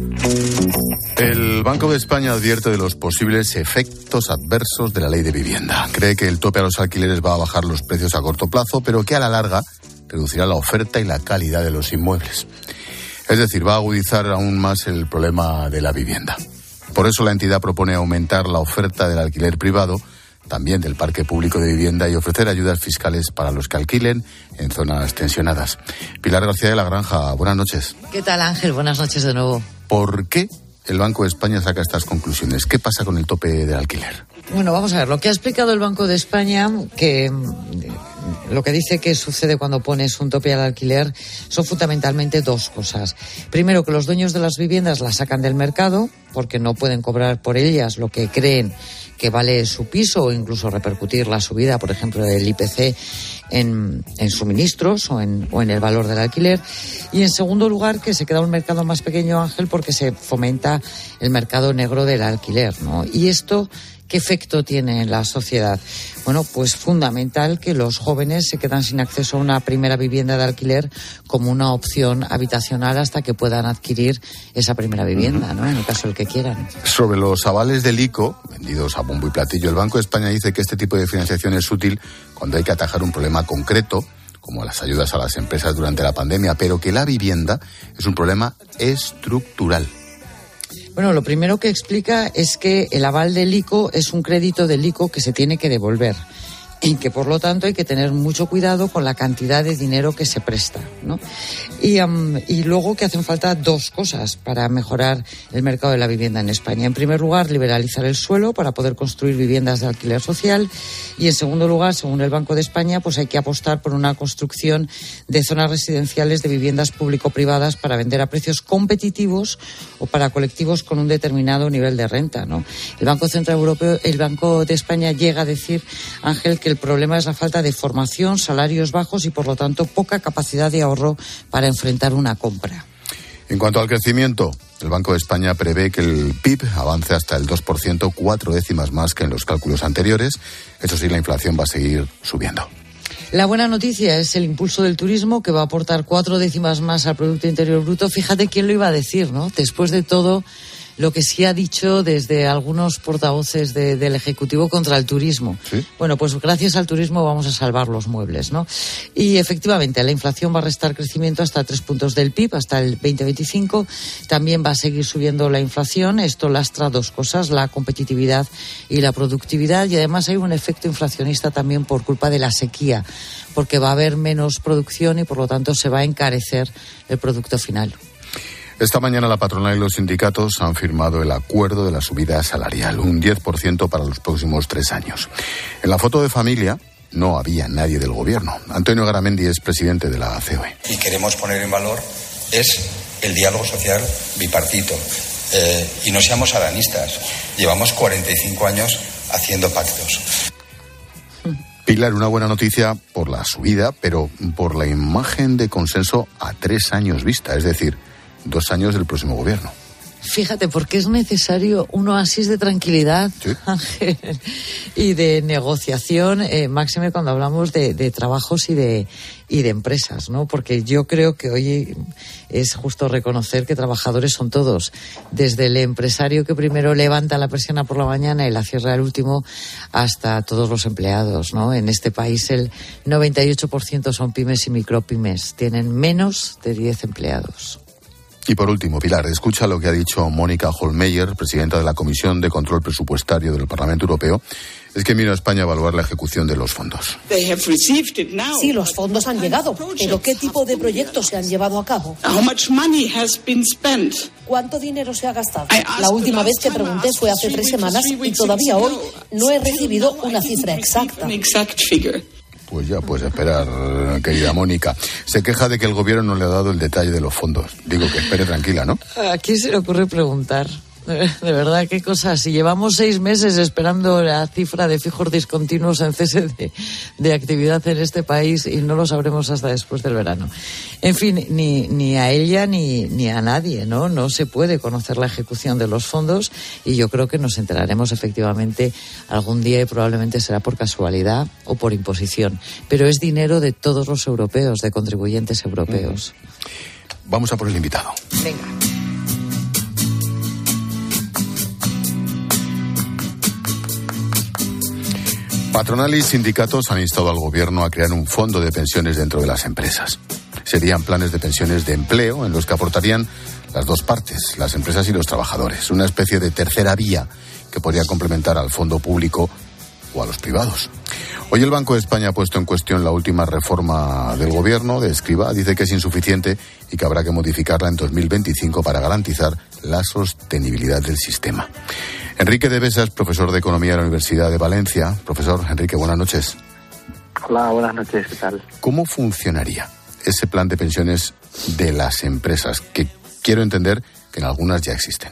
El Banco de España advierte de los posibles efectos adversos de la ley de vivienda. Cree que el tope a los alquileres va a bajar los precios a corto plazo, pero que a la larga reducirá la oferta y la calidad de los inmuebles. Es decir, va a agudizar aún más el problema de la vivienda. Por eso la entidad propone aumentar la oferta del alquiler privado, también del parque público de vivienda, y ofrecer ayudas fiscales para los que alquilen en zonas tensionadas. Pilar García de la Granja, buenas noches. ¿Qué tal, Ángel? Buenas noches de nuevo. ¿Por qué el Banco de España saca estas conclusiones? ¿Qué pasa con el tope del alquiler? Bueno, vamos a ver. Lo que ha explicado el Banco de España, que lo que dice que sucede cuando pones un tope al alquiler, son fundamentalmente dos cosas. Primero, que los dueños de las viviendas las sacan del mercado porque no pueden cobrar por ellas lo que creen que vale su piso, o incluso repercutir la subida, por ejemplo, del I P C en, en suministros o en, o en el valor del alquiler. Y en segundo lugar, que se queda un mercado más pequeño, Ángel, porque se fomenta el mercado negro del alquiler, ¿no? Y esto, ¿qué efecto tiene en la sociedad? Bueno, pues fundamental que los jóvenes se quedan sin acceso a una primera vivienda de alquiler como una opción habitacional hasta que puedan adquirir esa primera vivienda, ¿no? En el caso del que quieran. Sobre los avales del ICO, vendidos a bombo y platillo, el Banco de España dice que este tipo de financiación es útil cuando hay que atajar un problema concreto, como las ayudas a las empresas durante la pandemia, pero que la vivienda es un problema estructural. Bueno, lo primero que explica es que el aval del ICO es un crédito del ICO que se tiene que devolver y que, por lo tanto, hay que tener mucho cuidado con la cantidad de dinero que se presta, ¿no? Y, um, y luego que hacen falta dos cosas para mejorar el mercado de la vivienda en España. En primer lugar, liberalizar el suelo para poder construir viviendas de alquiler social, y en segundo lugar, según el Banco de España, pues hay que apostar por una construcción de zonas residenciales de viviendas público-privadas para vender a precios competitivos o para colectivos con un determinado nivel de renta, ¿no? El Banco Central Europeo, el Banco de España llega a decir, Ángel, que el problema es la falta de formación, salarios bajos y, por lo tanto, poca capacidad de ahorro para enfrentar una compra. En cuanto al crecimiento, el Banco de España prevé que el P I B avance hasta el dos por ciento, cuatro décimas más que en los cálculos anteriores. Eso sí, la inflación va a seguir subiendo. La buena noticia es el impulso del turismo, que va a aportar cuatro décimas más al Producto Interior Bruto. Fíjate quién lo iba a decir, ¿no? Después de todo lo que sí ha dicho desde algunos portavoces de, del Ejecutivo contra el turismo. ¿Sí? Bueno, pues gracias al turismo vamos a salvar los muebles, ¿no? Y efectivamente, la inflación va a restar crecimiento hasta tres puntos del P I B, hasta el veinte veinticinco. También va a seguir subiendo la inflación. Esto lastra dos cosas, la competitividad y la productividad. Y además hay un efecto inflacionista también por culpa de la sequía, porque va a haber menos producción y, por lo tanto, se va a encarecer el producto final. Esta mañana la patronal y los sindicatos han firmado el acuerdo de la subida salarial, un diez por ciento para los próximos tres años. En la foto de familia no había nadie del gobierno. Antonio Garamendi es presidente de la C O E. Y queremos poner en valor es el diálogo social bipartito. Eh, y no seamos adanistas. Llevamos cuarenta y cinco años haciendo pactos. Pilar, una buena noticia por la subida, pero por la imagen de consenso a tres años vista, es decir, dos años del próximo gobierno. Fíjate, porque es necesario un oasis de tranquilidad, ¿sí?, Ángel, y de negociación, eh, máxime cuando hablamos de, de trabajos y de y de empresas, ¿no? Porque yo creo que hoy es justo reconocer que trabajadores son todos, desde el empresario que primero levanta la persiana por la mañana y la cierra al último, hasta todos los empleados, ¿no? En este país el noventa y ocho por ciento son pymes y micropymes, tienen menos de diez empleados. Y por último, Pilar, escucha lo que ha dicho Mónica Hohlmeier, presidenta de la Comisión de Control Presupuestario del Parlamento Europeo. Es que vino a España a evaluar la ejecución de los fondos. Sí, los fondos han llegado, pero ¿qué tipo de proyectos se han llevado a cabo? ¿Cuánto dinero se ha gastado? La última vez que pregunté fue hace tres semanas y todavía hoy no he recibido una cifra exacta. Pues ya puedes esperar, querida Mónica. Se queja de que el gobierno no le ha dado el detalle de los fondos. Digo que espere tranquila, ¿no? ¿A quién se le ocurre preguntar? De verdad, qué cosa. Si llevamos seis meses esperando la cifra de fijos discontinuos en cese de, de actividad en este país y no lo sabremos hasta después del verano. En fin, ni, ni a ella ni, ni a nadie, ¿no? No se puede conocer la ejecución de los fondos y yo creo que nos enteraremos efectivamente algún día y probablemente será por casualidad o por imposición. Pero es dinero de todos los europeos, de contribuyentes europeos. Vamos a por el invitado. Venga. Patronal y sindicatos han instado al gobierno a crear un fondo de pensiones dentro de las empresas. Serían planes de pensiones de empleo en los que aportarían las dos partes, las empresas y los trabajadores. Una especie de tercera vía que podría complementar al fondo público o a los privados. Hoy el Banco de España ha puesto en cuestión la última reforma del gobierno de Escrivá. Dice que es insuficiente y que habrá que modificarla en dos mil veinticinco para garantizar la sostenibilidad del sistema. Enrique de Besa es profesor de Economía de la Universidad de Valencia. Profesor Enrique, buenas noches. Hola, buenas noches, ¿qué tal? ¿Cómo funcionaría ese plan de pensiones de las empresas? Que quiero entender que en algunas ya existen.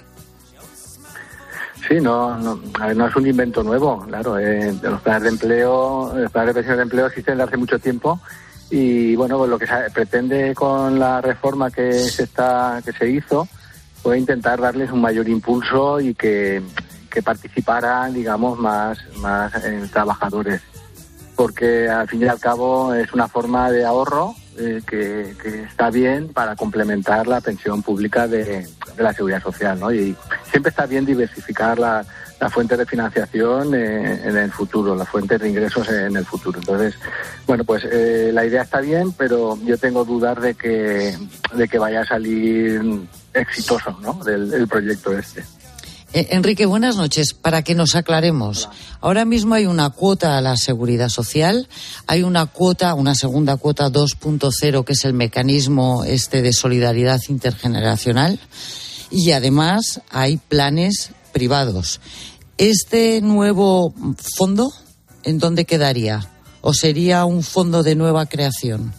Sí, no, no, a ver, no es un invento nuevo, claro. Eh, los planes de empleo, los planes de pensiones de empleo existen desde hace mucho tiempo y bueno, pues lo que se pretende con la reforma que se está, que se hizo, fue intentar darles un mayor impulso y que, que participaran, digamos, más, más eh, trabajadores, porque al fin y al cabo es una forma de ahorro eh, que, que está bien para complementar la pensión pública de, de la seguridad social, ¿no? Y siempre está bien diversificar la, la fuente de financiación eh, en el futuro, las fuentes de ingresos en el futuro. Entonces, bueno, pues eh, la idea está bien, pero yo tengo dudas de que, de que vaya a salir exitoso, ¿no?, del, del proyecto este. Eh, Enrique, buenas noches. Para que nos aclaremos, ahora mismo hay una cuota a la seguridad social, hay una cuota, una segunda cuota dos punto cero, que es el mecanismo este de solidaridad intergeneracional, y además hay planes privados. ¿Este nuevo fondo en dónde quedaría? ¿O sería un fondo de nueva creación?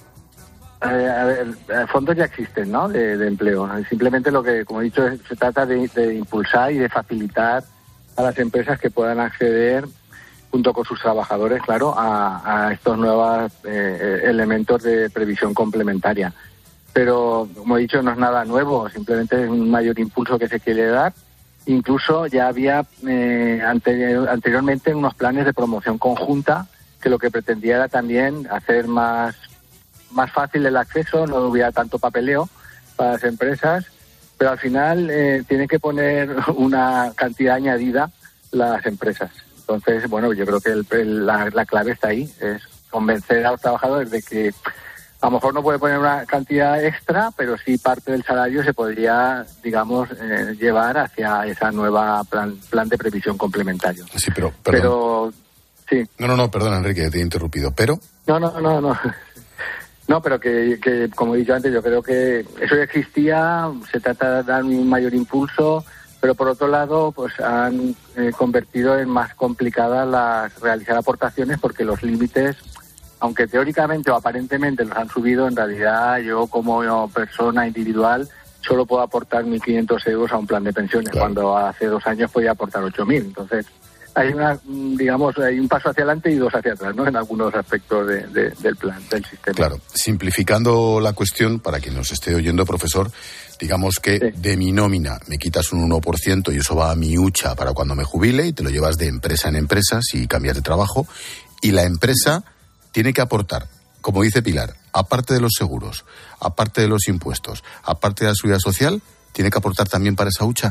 Eh, a ver, fondos ya existen, ¿no?, de, de empleo. Simplemente lo que, como he dicho, es, se trata de, de impulsar y de facilitar a las empresas que puedan acceder, junto con sus trabajadores, claro, a, a estos nuevos eh, elementos de previsión complementaria. Pero, como he dicho, no es nada nuevo, simplemente es un mayor impulso que se quiere dar. Incluso ya había eh, anterior, anteriormente unos planes de promoción conjunta que lo que pretendía era también hacer más más fácil el acceso, no hubiera tanto papeleo para las empresas, pero al final eh, tienen que poner una cantidad añadida las empresas. Entonces, bueno, yo creo que el, el, la, la clave está ahí, es convencer a los trabajadores de que a lo mejor no puede poner una cantidad extra, pero sí parte del salario se podría, digamos, eh, llevar hacia esa nueva plan, plan de previsión complementario. Sí, pero... Perdón. Pero, sí. No, no, no, perdona, Enrique, te he interrumpido, pero... No, no, no, no. No, pero que, que, como he dicho antes, yo creo que eso ya existía, se trata de dar un mayor impulso, pero por otro lado, pues han eh, convertido en más complicadas las realizar aportaciones porque los límites, aunque teóricamente o aparentemente los han subido, en realidad yo como persona individual solo puedo aportar mil quinientos euros a un plan de pensiones, claro, cuando hace dos años podía aportar ocho mil. Entonces, hay una, digamos, hay un paso hacia adelante y dos hacia atrás, ¿no?, en algunos aspectos de, de, del plan, del sistema. Claro, simplificando la cuestión, para quien nos esté oyendo, profesor, digamos que sí, de mi nómina me quitas un uno por ciento y eso va a mi hucha para cuando me jubile y te lo llevas de empresa en empresa si cambias de trabajo, y la empresa tiene que aportar, como dice Pilar, aparte de los seguros, aparte de los impuestos, aparte de la seguridad social, tiene que aportar también para esa hucha.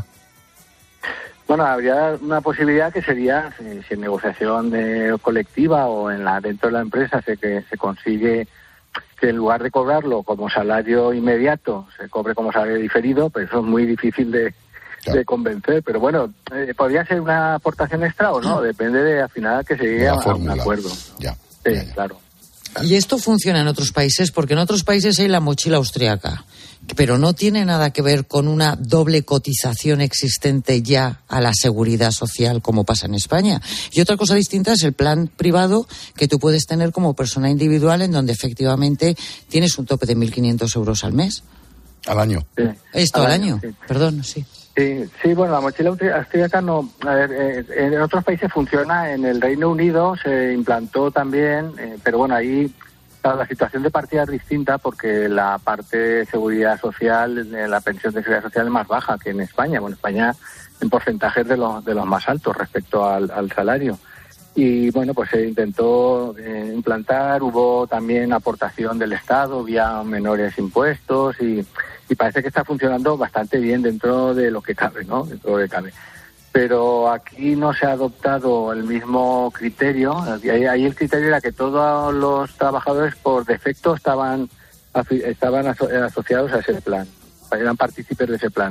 Bueno, habría una posibilidad que sería, si, si en negociación de, colectiva o en la dentro de la empresa se que se consigue que en lugar de cobrarlo como salario inmediato, se cobre como salario diferido, pues eso es muy difícil de, claro. de convencer. Pero bueno, eh, ¿podría ser una aportación extra o no? Depende de al final que se llegue a, a un acuerdo. Ya. Sí, ya, ya. claro. Y esto funciona en otros países, porque en otros países hay la mochila austriaca, pero no tiene nada que ver con una doble cotización existente ya a la seguridad social como pasa en España. Y otra cosa distinta es el plan privado que tú puedes tener como persona individual, en donde efectivamente tienes un tope de mil quinientos euros al mes. Al año. Sí. Esto al, al año, año. Sí. Perdón, sí. Sí, sí, bueno, la mochila austríaca no. A ver, eh, en otros países funciona. En el Reino Unido se implantó también, eh, pero bueno, ahí claro, la situación de partida es distinta porque la parte de seguridad social, la pensión de seguridad social es más baja que en España. Bueno, España en porcentaje es de los de los más altos respecto al, al salario. Y bueno, pues se intentó eh, implantar, hubo también aportación del Estado vía menores impuestos y, y parece que está funcionando bastante bien dentro de lo que cabe, ¿no? Dentro de lo que cabe. Pero aquí no se ha adoptado el mismo criterio. Ahí, ahí el criterio era que todos los trabajadores por defecto estaban, estaban aso- asociados a ese plan, eran partícipes de ese plan.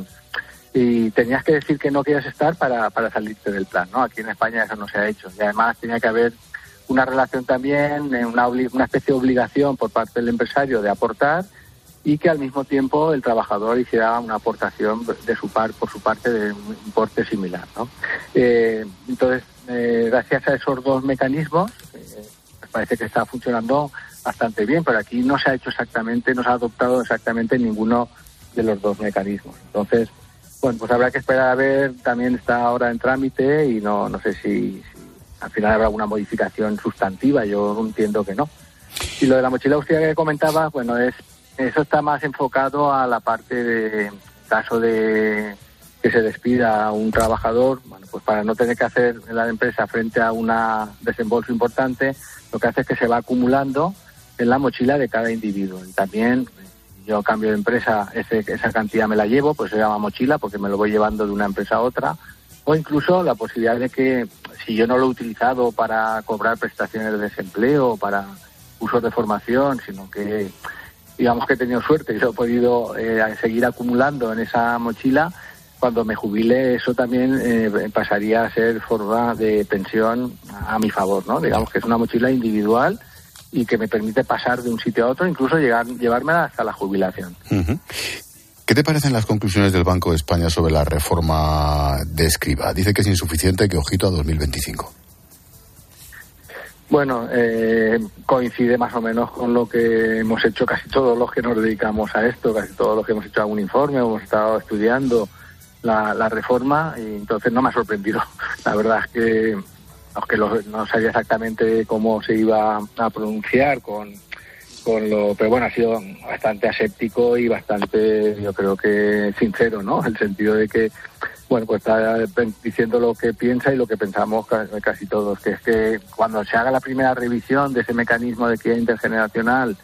Y tenías que decir que no querías estar para, para salirte del plan, ¿no? Aquí en España eso no se ha hecho. Y además tenía que haber una relación también, una, obli- una especie de obligación por parte del empresario de aportar y que al mismo tiempo el trabajador hiciera una aportación de su par, por su parte de un importe similar, ¿no? Eh, entonces, eh, gracias a esos dos mecanismos, eh, parece que está funcionando bastante bien, pero aquí no se ha hecho exactamente, no se ha adoptado exactamente ninguno de los dos mecanismos. Entonces, bueno, pues habrá que esperar a ver, también está ahora en trámite y no no sé si, si al final habrá alguna modificación sustantiva, yo entiendo que no. Y lo de la mochila austríaca que comentaba, bueno, es eso está más enfocado a la parte de caso de que se despida a un trabajador, bueno, pues para no tener que hacer la empresa frente a un desembolso importante, lo que hace es que se va acumulando en la mochila de cada individuo. Y también yo cambio de empresa, ese, esa cantidad me la llevo, pues se llama mochila porque me lo voy llevando de una empresa a otra, o incluso la posibilidad de que si yo no lo he utilizado para cobrar prestaciones de desempleo o para usos de formación, sino que digamos que he tenido suerte y lo he podido eh, seguir acumulando en esa mochila, cuando me jubile eso también eh, pasaría a ser forma de pensión a mi favor, ¿no? Digamos que es una mochila individual y que me permite pasar de un sitio a otro, incluso llegar llevármela hasta la jubilación. Uh-huh. ¿Qué te parecen las conclusiones del Banco de España sobre la reforma de Escribá? Dice que es insuficiente, que ojito a dos mil veinticinco. Bueno, eh, coincide más o menos con lo que hemos hecho casi todos los que nos dedicamos a esto, casi todos los que hemos hecho algún informe, hemos estado estudiando la, la reforma y entonces no me ha sorprendido. La verdad es que, aunque lo, no sabía exactamente cómo se iba a pronunciar con, con lo, pero bueno, ha sido bastante aséptico y bastante, yo creo que sincero, ¿no? En el sentido de que, bueno, pues está diciendo lo que piensa y lo que pensamos casi todos, que es que cuando se haga la primera revisión de ese mecanismo de equidad intergeneracional,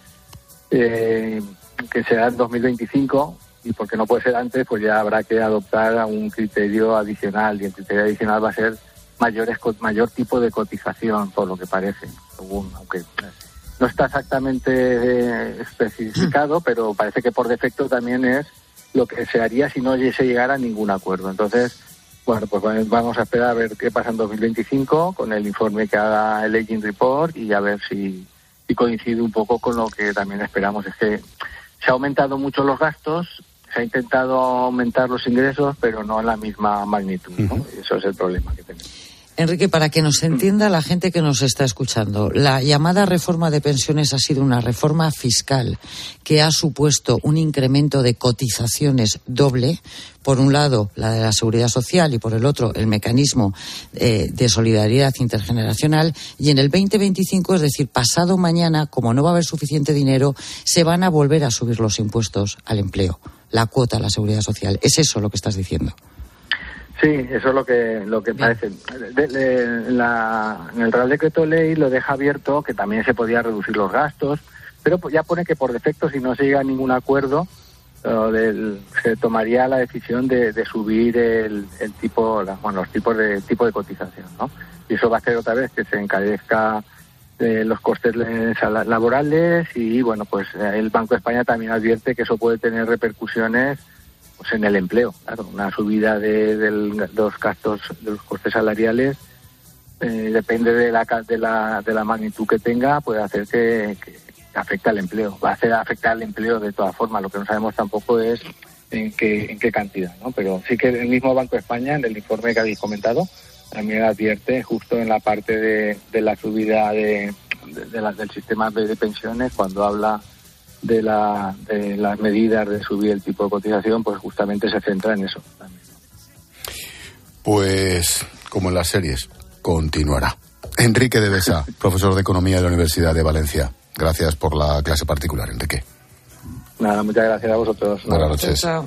eh, que será en dos mil veinticinco, y porque no puede ser antes, pues ya habrá que adoptar un criterio adicional, y el criterio adicional va a ser mayores mayor tipo de cotización, por lo que parece, según, aunque no está exactamente eh, especificado, pero parece que por defecto también es lo que se haría si no se llegara a ningún acuerdo. Entonces, bueno, pues vamos a esperar a ver qué pasa en dos mil veinticinco con el informe que haga el Aging Report y a ver si, si coincide un poco con lo que también esperamos. Es que se ha aumentado mucho los gastos, se ha intentado aumentar los ingresos, pero no en la misma magnitud, ¿no? Uh-huh. Eso es el problema que tenemos. Enrique, para que nos entienda la gente que nos está escuchando, la llamada reforma de pensiones ha sido una reforma fiscal que ha supuesto un incremento de cotizaciones doble. Por un lado, la de la seguridad social y por el otro, el mecanismo eh, de solidaridad intergeneracional. Y en el veinte veinticinco, es decir, pasado mañana, como no va a haber suficiente dinero, se van a volver a subir los impuestos al empleo, la cuota a la seguridad social. ¿Es eso lo que estás diciendo? Sí, eso es lo que lo que parece. De, de, la, en el Real Decreto Ley lo deja abierto que también se podía reducir los gastos, pero ya pone que por defecto, si no se llega a ningún acuerdo, uh, del, se tomaría la decisión de, de subir el, el tipo, la, bueno, los tipos de tipo de cotización, ¿no? Y eso va a hacer otra vez que se encarezca de los costes laborales y, bueno, pues el Banco de España también advierte que eso puede tener repercusiones pues en el empleo. Claro, una subida de, de los gastos, de los costes salariales, eh, depende de la, de la de la magnitud que tenga, puede hacer que, que afecte al empleo. Va a hacer afectar al empleo de todas formas. Lo que no sabemos tampoco es en qué en qué cantidad, ¿no? Pero sí que el mismo Banco de España, en el informe que habéis comentado, también advierte justo en la parte de, de la subida de, de, de la, del sistema de, de pensiones, cuando habla de, la, de las medidas de subir el tipo de cotización, pues justamente se centra en eso también. Pues, como en las series, continuará. Enrique de Besa, profesor de Economía de la Universidad de Valencia. Gracias por la clase particular, Enrique. Nada, muchas gracias a vosotros. Buenas noches. Chao.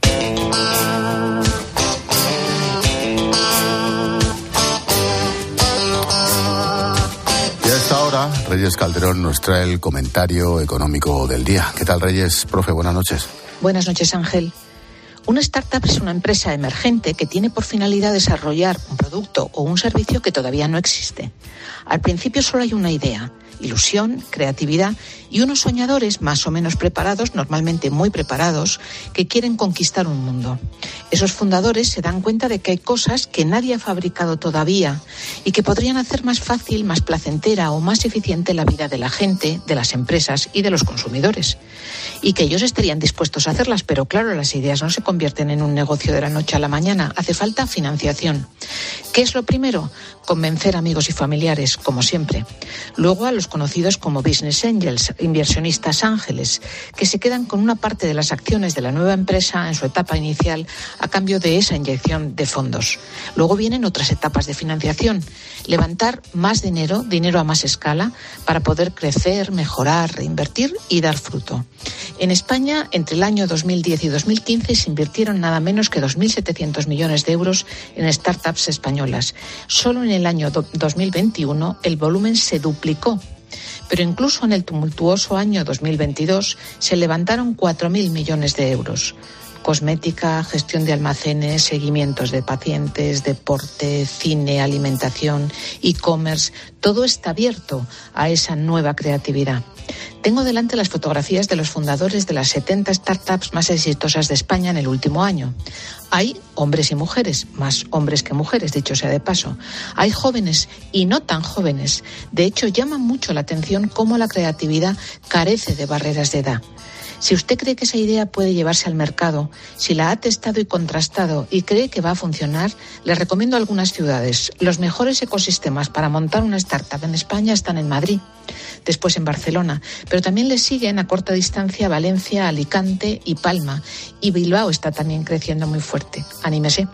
Y a esta hora, Reyes Calderón nos trae el comentario económico del día. ¿Qué tal, Reyes? Profe, buenas noches. Buenas noches, Ángel. Una startup es una empresa emergente que tiene por finalidad desarrollar un producto o un servicio que todavía no existe. Al principio solo hay una idea, ilusión, creatividad y unos soñadores más o menos preparados, normalmente muy preparados, que quieren conquistar un mundo. Esos fundadores se dan cuenta de que hay cosas que nadie ha fabricado todavía y que podrían hacer más fácil, más placentera o más eficiente la vida de la gente, de las empresas y de los consumidores. Y que ellos estarían dispuestos a hacerlas, pero claro, las ideas no se convierten en un negocio de la noche a la mañana. Hace falta financiación. ¿Qué es lo primero? Convencer amigos y familiares, como siempre. Luego a los conocidos como business angels, inversionistas ángeles, que se quedan con una parte de las acciones de la nueva empresa en su etapa inicial a cambio de esa inyección de fondos. Luego vienen otras etapas de financiación. Levantar más dinero, dinero a más escala, para poder crecer, mejorar, reinvertir y dar fruto. En España, entre el año dos mil diez y dos mil quince, se invirtieron nada menos que dos mil setecientos millones de euros en startups españolas. Solo en el año dos mil veintiuno el volumen se duplicó. Pero incluso en el tumultuoso año dos mil veintidós se levantaron cuatro mil millones de euros. Cosmética, gestión de almacenes, seguimientos de pacientes, deporte, cine, alimentación, e-commerce, todo está abierto a esa nueva creatividad. Tengo delante las fotografías de los fundadores de las setenta startups más exitosas de España en el último año. Hay hombres y mujeres, más hombres que mujeres, dicho sea de paso. Hay jóvenes y no tan jóvenes. De hecho, llama mucho la atención cómo la creatividad carece de barreras de edad. Si usted cree que esa idea puede llevarse al mercado, si la ha testado y contrastado y cree que va a funcionar, le recomiendo algunas ciudades. Los mejores ecosistemas para montar una startup en España están en Madrid, después en Barcelona, pero también le siguen a corta distancia Valencia, Alicante y Palma. Y Bilbao está también creciendo muy fuerte. Anímese.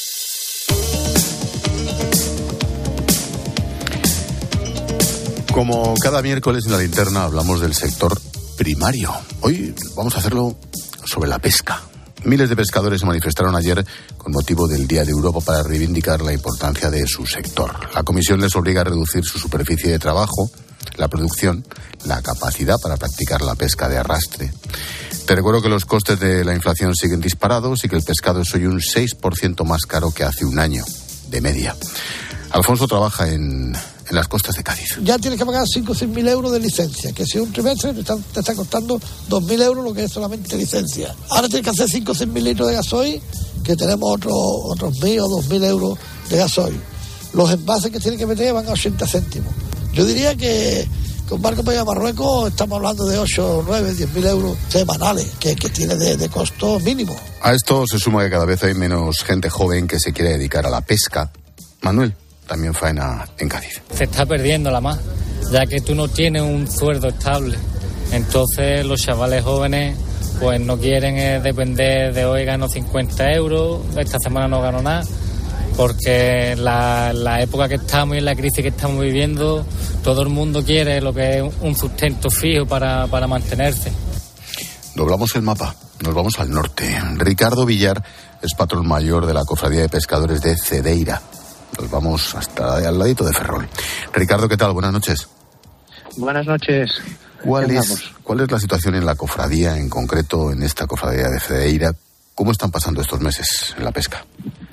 Como cada miércoles en La Linterna hablamos del sector primario. Hoy vamos a hacerlo sobre la pesca. Miles de pescadores se manifestaron ayer con motivo del Día de Europa para reivindicar la importancia de su sector. La Comisión les obliga a reducir su superficie de trabajo, la producción, la capacidad para practicar la pesca de arrastre. Te recuerdo que los costes de la inflación siguen disparados y que el pescado es hoy un seis por ciento más caro que hace un año, de media. Alfonso trabaja en... en las costas de Cádiz. Ya tienes que pagar cinco o seis mil euros de licencia, que si es un trimestre te está, te está costando dos mil euros lo que es solamente licencia. Ahora tienes que hacer cinco o seis mil litros de gasoil, que tenemos otros otros mil o dos mil euros de gasoil. Los envases que tienes que meter van a ochenta céntimos. Yo diría que con barco para ir a Marruecos estamos hablando de ocho, nueve, diez mil euros semanales, que, que tiene de, de costo mínimo. A esto se suma que cada vez hay menos gente joven que se quiere dedicar a la pesca. Manuel también faena en Cádiz. Se está perdiendo la más, ya que tú no tienes un sueldo estable. Entonces los chavales jóvenes pues no quieren eh, depender de hoy gano cincuenta euros, esta semana no gano nada, porque la, la época que estamos y la crisis que estamos viviendo, todo el mundo quiere lo que es un sustento fijo para, para mantenerse. Doblamos el mapa, nos vamos al norte. Ricardo Villar es patrón mayor de la Cofradía de Pescadores de Cedeira. Nos vamos hasta al ladito de Ferrol. Ricardo, ¿qué tal? Buenas noches. Buenas noches. ¿Cuál es, ¿Cuál es la situación en la cofradía, en concreto en esta cofradía de Cedeira? ¿Cómo están pasando estos meses en la pesca?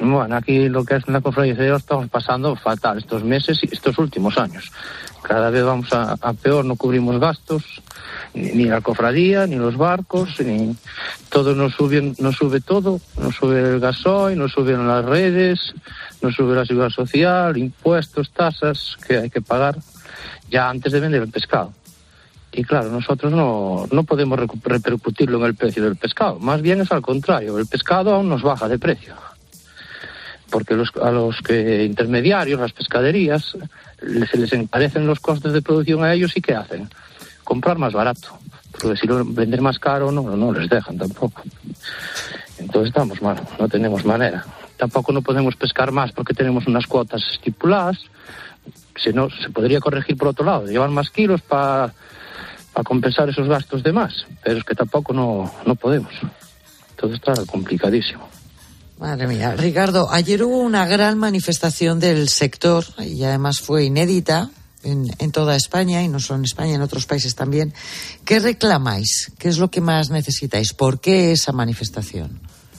Bueno, aquí lo que es en la cofradía lo estamos pasando fatal estos meses y estos últimos años. Cada vez vamos a, a peor, no cubrimos gastos, ni, ni la cofradía, ni los barcos, ni todo nos sube, nos sube todo, nos sube el gasoil, nos suben las redes, nos sube la seguridad social, impuestos, tasas que hay que pagar ya antes de vender el pescado. Y claro, nosotros no, no podemos repercutirlo en el precio del pescado, más bien es al contrario, el pescado aún nos baja de precio. Porque los, a los que intermediarios, las pescaderías, se les encarecen los costes de producción a ellos y ¿qué hacen? Comprar más barato. Porque si lo vender más caro no, no les dejan tampoco. Entonces estamos mal, no tenemos manera. Tampoco no podemos pescar más porque tenemos unas cuotas estipuladas. Si no, se podría corregir por otro lado, llevar más kilos para pa compensar esos gastos de más. Pero es que tampoco no, no podemos. Entonces está complicadísimo. Madre mía. Ricardo, ayer hubo una gran manifestación del sector y además fue inédita en, en toda España y no solo en España, en otros países también. ¿Qué reclamáis? ¿Qué es lo que más necesitáis? ¿Por qué esa manifestación?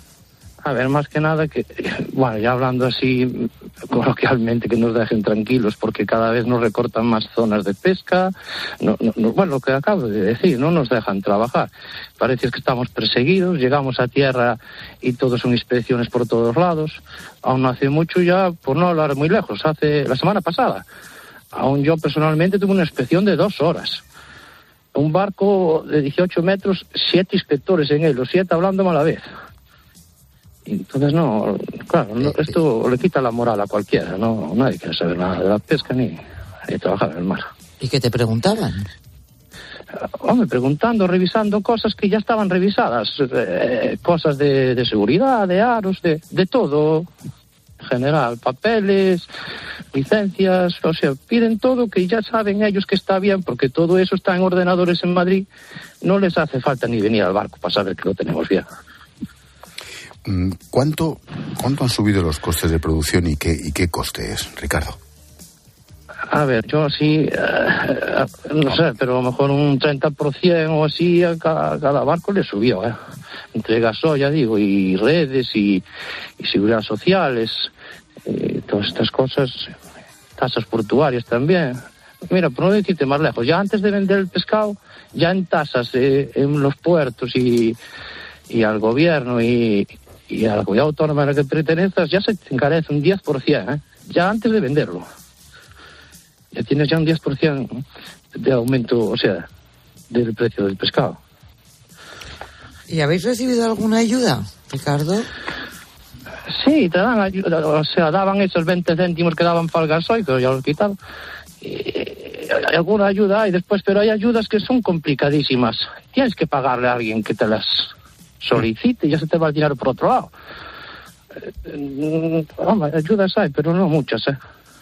A ver, más que nada que, bueno, ya hablando así coloquialmente, que nos dejen tranquilos porque cada vez nos recortan más zonas de pesca. No, no, bueno, lo que acabo de decir, no nos dejan trabajar. Parece que estamos perseguidos, llegamos a tierra y todo son inspecciones por todos lados. Aún no hace mucho ya, por no hablar muy lejos, hace la semana pasada, aún yo personalmente tuve una inspección de dos horas. Un barco de dieciocho metros, siete inspectores en él, los siete hablando a la vez. Entonces, no, claro, no, esto le quita la moral a cualquiera, no, nadie quiere saber nada de la pesca ni, ni trabajar en el mar. ¿Y qué te preguntaban? Hombre, preguntando, revisando cosas que ya estaban revisadas, eh, cosas de, de seguridad, de aros, de, de todo, en general, papeles, licencias, o sea, piden todo que ya saben ellos que está bien, porque todo eso está en ordenadores en Madrid, no les hace falta ni venir al barco para saber que lo tenemos bien. ¿Cuánto, cuánto han subido los costes de producción y qué, y qué coste es, Ricardo? A ver, yo así, eh, no sé, pero a lo mejor un treinta por ciento o así a cada, a cada barco le subió, ¿eh? Entre gasoil, ya digo, y redes y, y seguridad sociales, y todas estas cosas, tasas portuarias también. Mira, por no decirte más lejos, ya antes de vender el pescado, ya en tasas eh, en los puertos y, y al gobierno y... y a la comunidad autónoma a la que pertenezcas ya se te encarece un diez por ciento, ¿eh? Ya antes de venderlo. Ya tienes ya un diez por ciento de aumento, o sea, del precio del pescado. ¿Y habéis recibido alguna ayuda, Ricardo? Sí, te dan ayuda, o sea, daban esos veinte céntimos que daban para el gasoil, pero ya los quitaron. Y hay alguna ayuda hay después, pero hay ayudas que son complicadísimas. Tienes que pagarle a alguien que te las solicite y ya se te va el dinero por otro lado. Eh, hombre, ayudas hay, pero no muchas, ¿eh?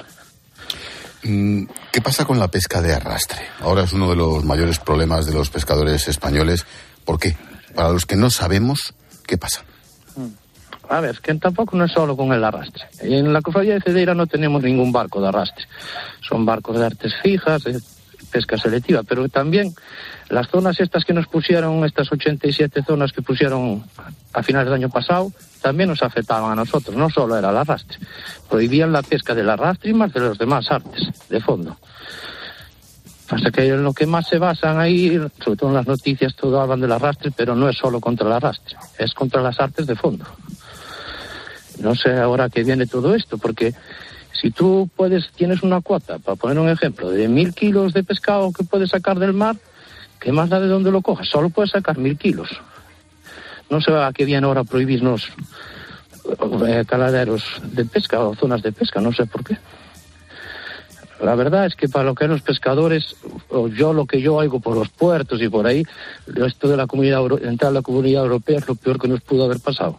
¿Qué pasa con la pesca de arrastre? Ahora es uno de los mayores problemas de los pescadores españoles. ¿Por qué? Para los que no sabemos, ¿qué pasa? A ver, es que tampoco no es solo con el arrastre. En la cofradía de Cedeira no tenemos ningún barco de arrastre. Son barcos de artes fijas, de pesca selectiva, pero también las zonas estas que nos pusieron, estas ochenta y siete zonas que pusieron a finales del año pasado, también nos afectaban a nosotros, no solo era el arrastre. Prohibían la pesca del arrastre y más de los demás artes de fondo. Pasa que en lo que más se basan ahí, sobre todo en las noticias, todo hablan del arrastre, pero no es solo contra el arrastre, es contra las artes de fondo. No sé ahora qué viene todo esto, porque si tú puedes, tienes una cuota, para poner un ejemplo, de mil kilos de pescado que puedes sacar del mar, ¿qué más da de dónde lo cojas? Solo puedes sacar mil kilos. No sé a qué viene ahora prohibirnos eh, caladeros de pesca o zonas de pesca, no sé por qué. La verdad es que para lo que son los pescadores, o yo lo que yo oigo por los puertos y por ahí, esto de la comunidad, entrar a la comunidad europea es lo peor que nos pudo haber pasado.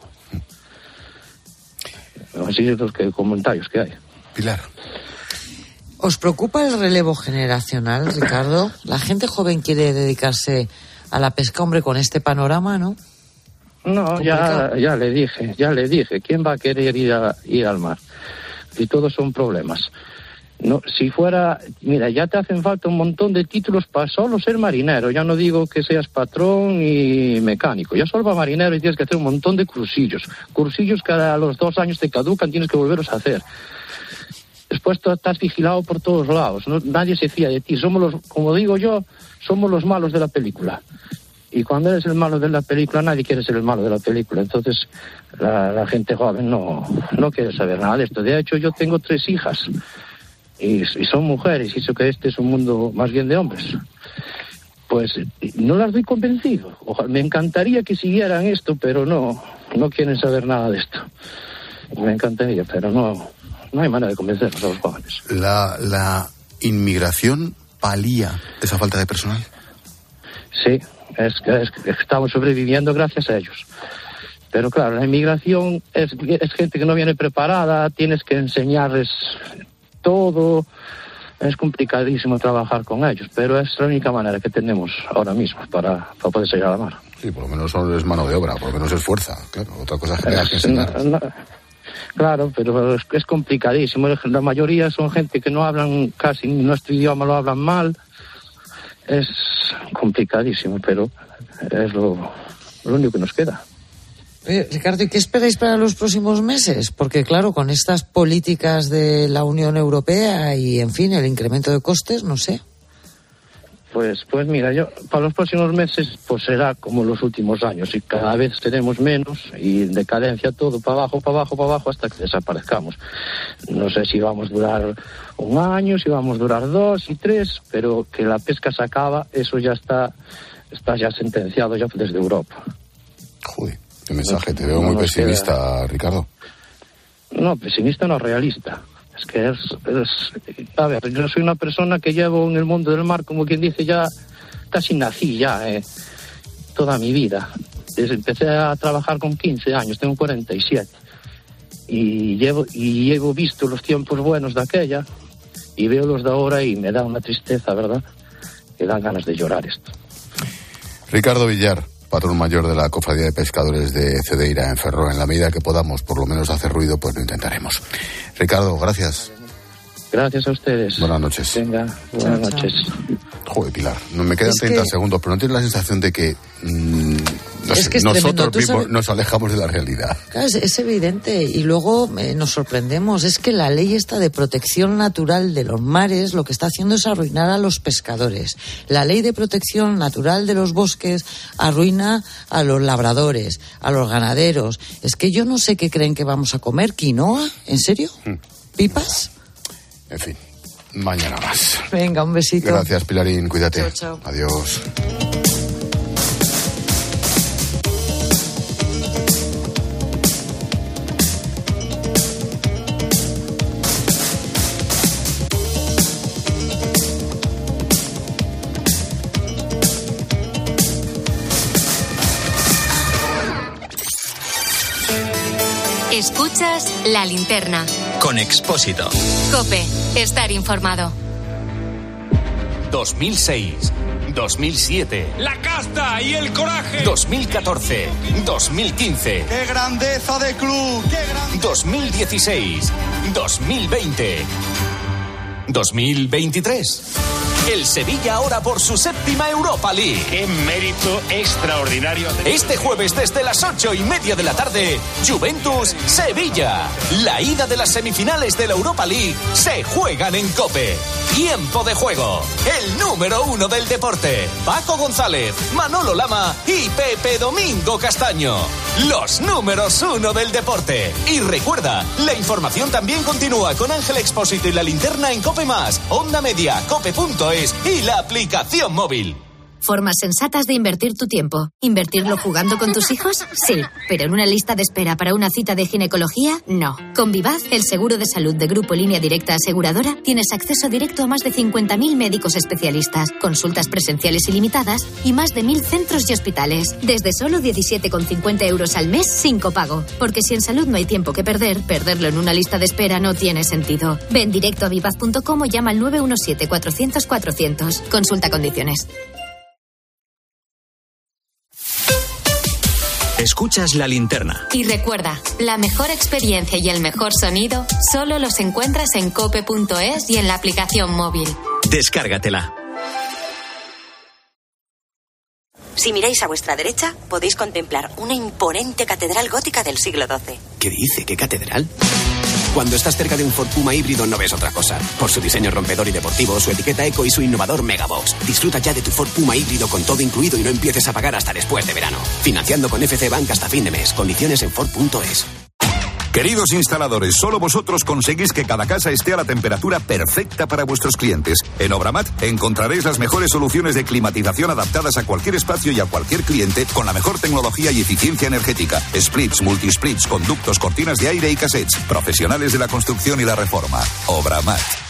Así es los que, comentarios que hay. Pilar. ¿Os preocupa el relevo generacional, Ricardo? La gente joven quiere dedicarse a la pesca, hombre, con este panorama, ¿no? No, ya, ya le dije, ya le dije. ¿Quién va a querer ir, a, ir al mar? Y todos son problemas. No, si fuera, mira, ya te hacen falta un montón de títulos para solo ser marinero. Ya no digo que seas patrón y mecánico. Ya solo para marinero y tienes que hacer un montón de cursillos. Cursillos que a los dos años te caducan, tienes que volverlos a hacer. Después tú estás vigilado por todos lados. ¿No? Nadie se fía de ti. Somos los, como digo yo, somos los malos de la película. Y cuando eres el malo de la película, nadie quiere ser el malo de la película. Entonces, la, la gente joven no, no quiere saber nada de esto. De hecho, yo tengo tres hijas. Y, y son mujeres, y eso que este es un mundo más bien de hombres. Pues no las doy convencido. Ojalá, me encantaría que siguieran esto, pero no, no quieren saber nada de esto. Me encantaría, pero no, no hay manera de convencerlos a los jóvenes. La, la inmigración palía esa falta de personal. Sí, es que, es que estamos sobreviviendo gracias a ellos. Pero claro, la inmigración es, es gente que no viene preparada, tienes que enseñarles todo, es complicadísimo trabajar con ellos, pero es la única manera que tenemos ahora mismo para, para poder salir a la mar. Sí, por lo menos solo es mano de obra, por lo menos es fuerza, claro, otra cosa es que tengas que enseñar. No, no, claro, pero es, es complicadísimo, la mayoría son gente que no hablan casi nuestro idioma, lo hablan mal, es complicadísimo, pero es lo, lo único que nos queda. Eh, Ricardo, ¿y qué esperáis para los próximos meses? Porque, claro, con estas políticas de la Unión Europea y, en fin, el incremento de costes, no sé. Pues, pues mira, yo para los próximos meses pues será como los últimos años y cada vez tenemos menos y en decadencia todo para abajo, para abajo, para abajo hasta que desaparezcamos. No sé si vamos a durar un año, si vamos a durar dos y tres, pero que la pesca se acaba, eso ya está, está ya sentenciado ya desde Europa. Joder. Qué mensaje, te veo muy pesimista, Ricardo. No, pesimista no, realista. Es que es, es... A ver, yo soy una persona que llevo en el mundo del mar, como quien dice, ya casi nací ya, eh, toda mi vida. Desde, empecé a trabajar con quince años, tengo cuarenta y siete. Y llevo, y llevo visto los tiempos buenos de aquella, y veo los de ahora y me da una tristeza, ¿verdad? Que dan ganas de llorar esto. Ricardo Villar, patrón mayor de la Cofradía de Pescadores de Cedeira en Ferrol. En la medida que podamos, por lo menos, hacer ruido, pues lo intentaremos. Ricardo, gracias. Gracias a ustedes. Buenas noches. Venga, buenas chao, noches. Chao. Joder, Pilar, no me quedan es treinta que... segundos, pero no tienes la sensación de que, mmm, no es sé, que es nosotros mismos sabes... nos alejamos de la realidad? Claro, es, es evidente. Y luego eh, nos sorprendemos. Es que la ley esta de protección natural de los mares lo que está haciendo es arruinar a los pescadores. La ley de protección natural de los bosques arruina a los labradores, a los ganaderos. Es que yo no sé qué creen que vamos a comer. ¿Quinoa? ¿En serio? Hmm. ¿Pipas? En fin, mañana más. Venga, un besito. Gracias, Pilarín, cuídate. Chao, chao. Adiós. Escuchas La Linterna. Con Expósito. COPE. Estar informado. dos mil seis. dos mil siete. La casta y el coraje. dos mil catorce. dos mil quince. ¡Qué grandeza de club! ¡Qué grandeza! dos mil dieciséis. dos mil veinte. dos mil veintitrés. El Sevilla ahora por su séptima Europa League. ¡Qué mérito extraordinario! Este jueves desde las ocho y media de la tarde, Juventus-Sevilla. La ida de las semifinales de la Europa League se juegan en COPE. Tiempo de juego. El número uno del deporte. Paco González, Manolo Lama y Pepe Domingo Castaño. Los números uno del deporte. Y recuerda, la información también continúa con Ángel Expósito y La Linterna en COPE Más, Onda Media, cope punto es y la aplicación móvil. Formas sensatas de invertir tu tiempo. ¿Invertirlo jugando con tus hijos? Sí, pero en una lista de espera para una cita de ginecología, no. Con Vivaz, el seguro de salud de Grupo Línea Directa Aseguradora, tienes acceso directo a más de cincuenta mil médicos especialistas, consultas presenciales ilimitadas y más de mil centros y hospitales. Desde solo diecisiete con cincuenta euros al mes sin copago. Porque si en salud no hay tiempo que perder, perderlo en una lista de espera no tiene sentido. Ven directo a vivaz punto com o llama al nueve uno siete, cuatrocientos, cuatrocientos. Consulta condiciones. Escuchas La Linterna. Y recuerda, la mejor experiencia y el mejor sonido solo los encuentras en cope punto es y en la aplicación móvil. Descárgatela. Si miráis a vuestra derecha, podéis contemplar una imponente catedral gótica del siglo doce. ¿Qué dice? ¿Qué catedral? Cuando estás cerca de un Ford Puma híbrido no ves otra cosa. Por su diseño rompedor y deportivo, su etiqueta eco y su innovador Megabox. Disfruta ya de tu Ford Puma híbrido con todo incluido y no empieces a pagar hasta después de verano. Financiando con F C Bank hasta fin de mes. Condiciones en Ford punto es. Queridos instaladores, solo vosotros conseguís que cada casa esté a la temperatura perfecta para vuestros clientes. En Obramat encontraréis las mejores soluciones de climatización adaptadas a cualquier espacio y a cualquier cliente con la mejor tecnología y eficiencia energética. Splits, multisplits, conductos, cortinas de aire y cassettes. Profesionales de la construcción y la reforma. Obramat.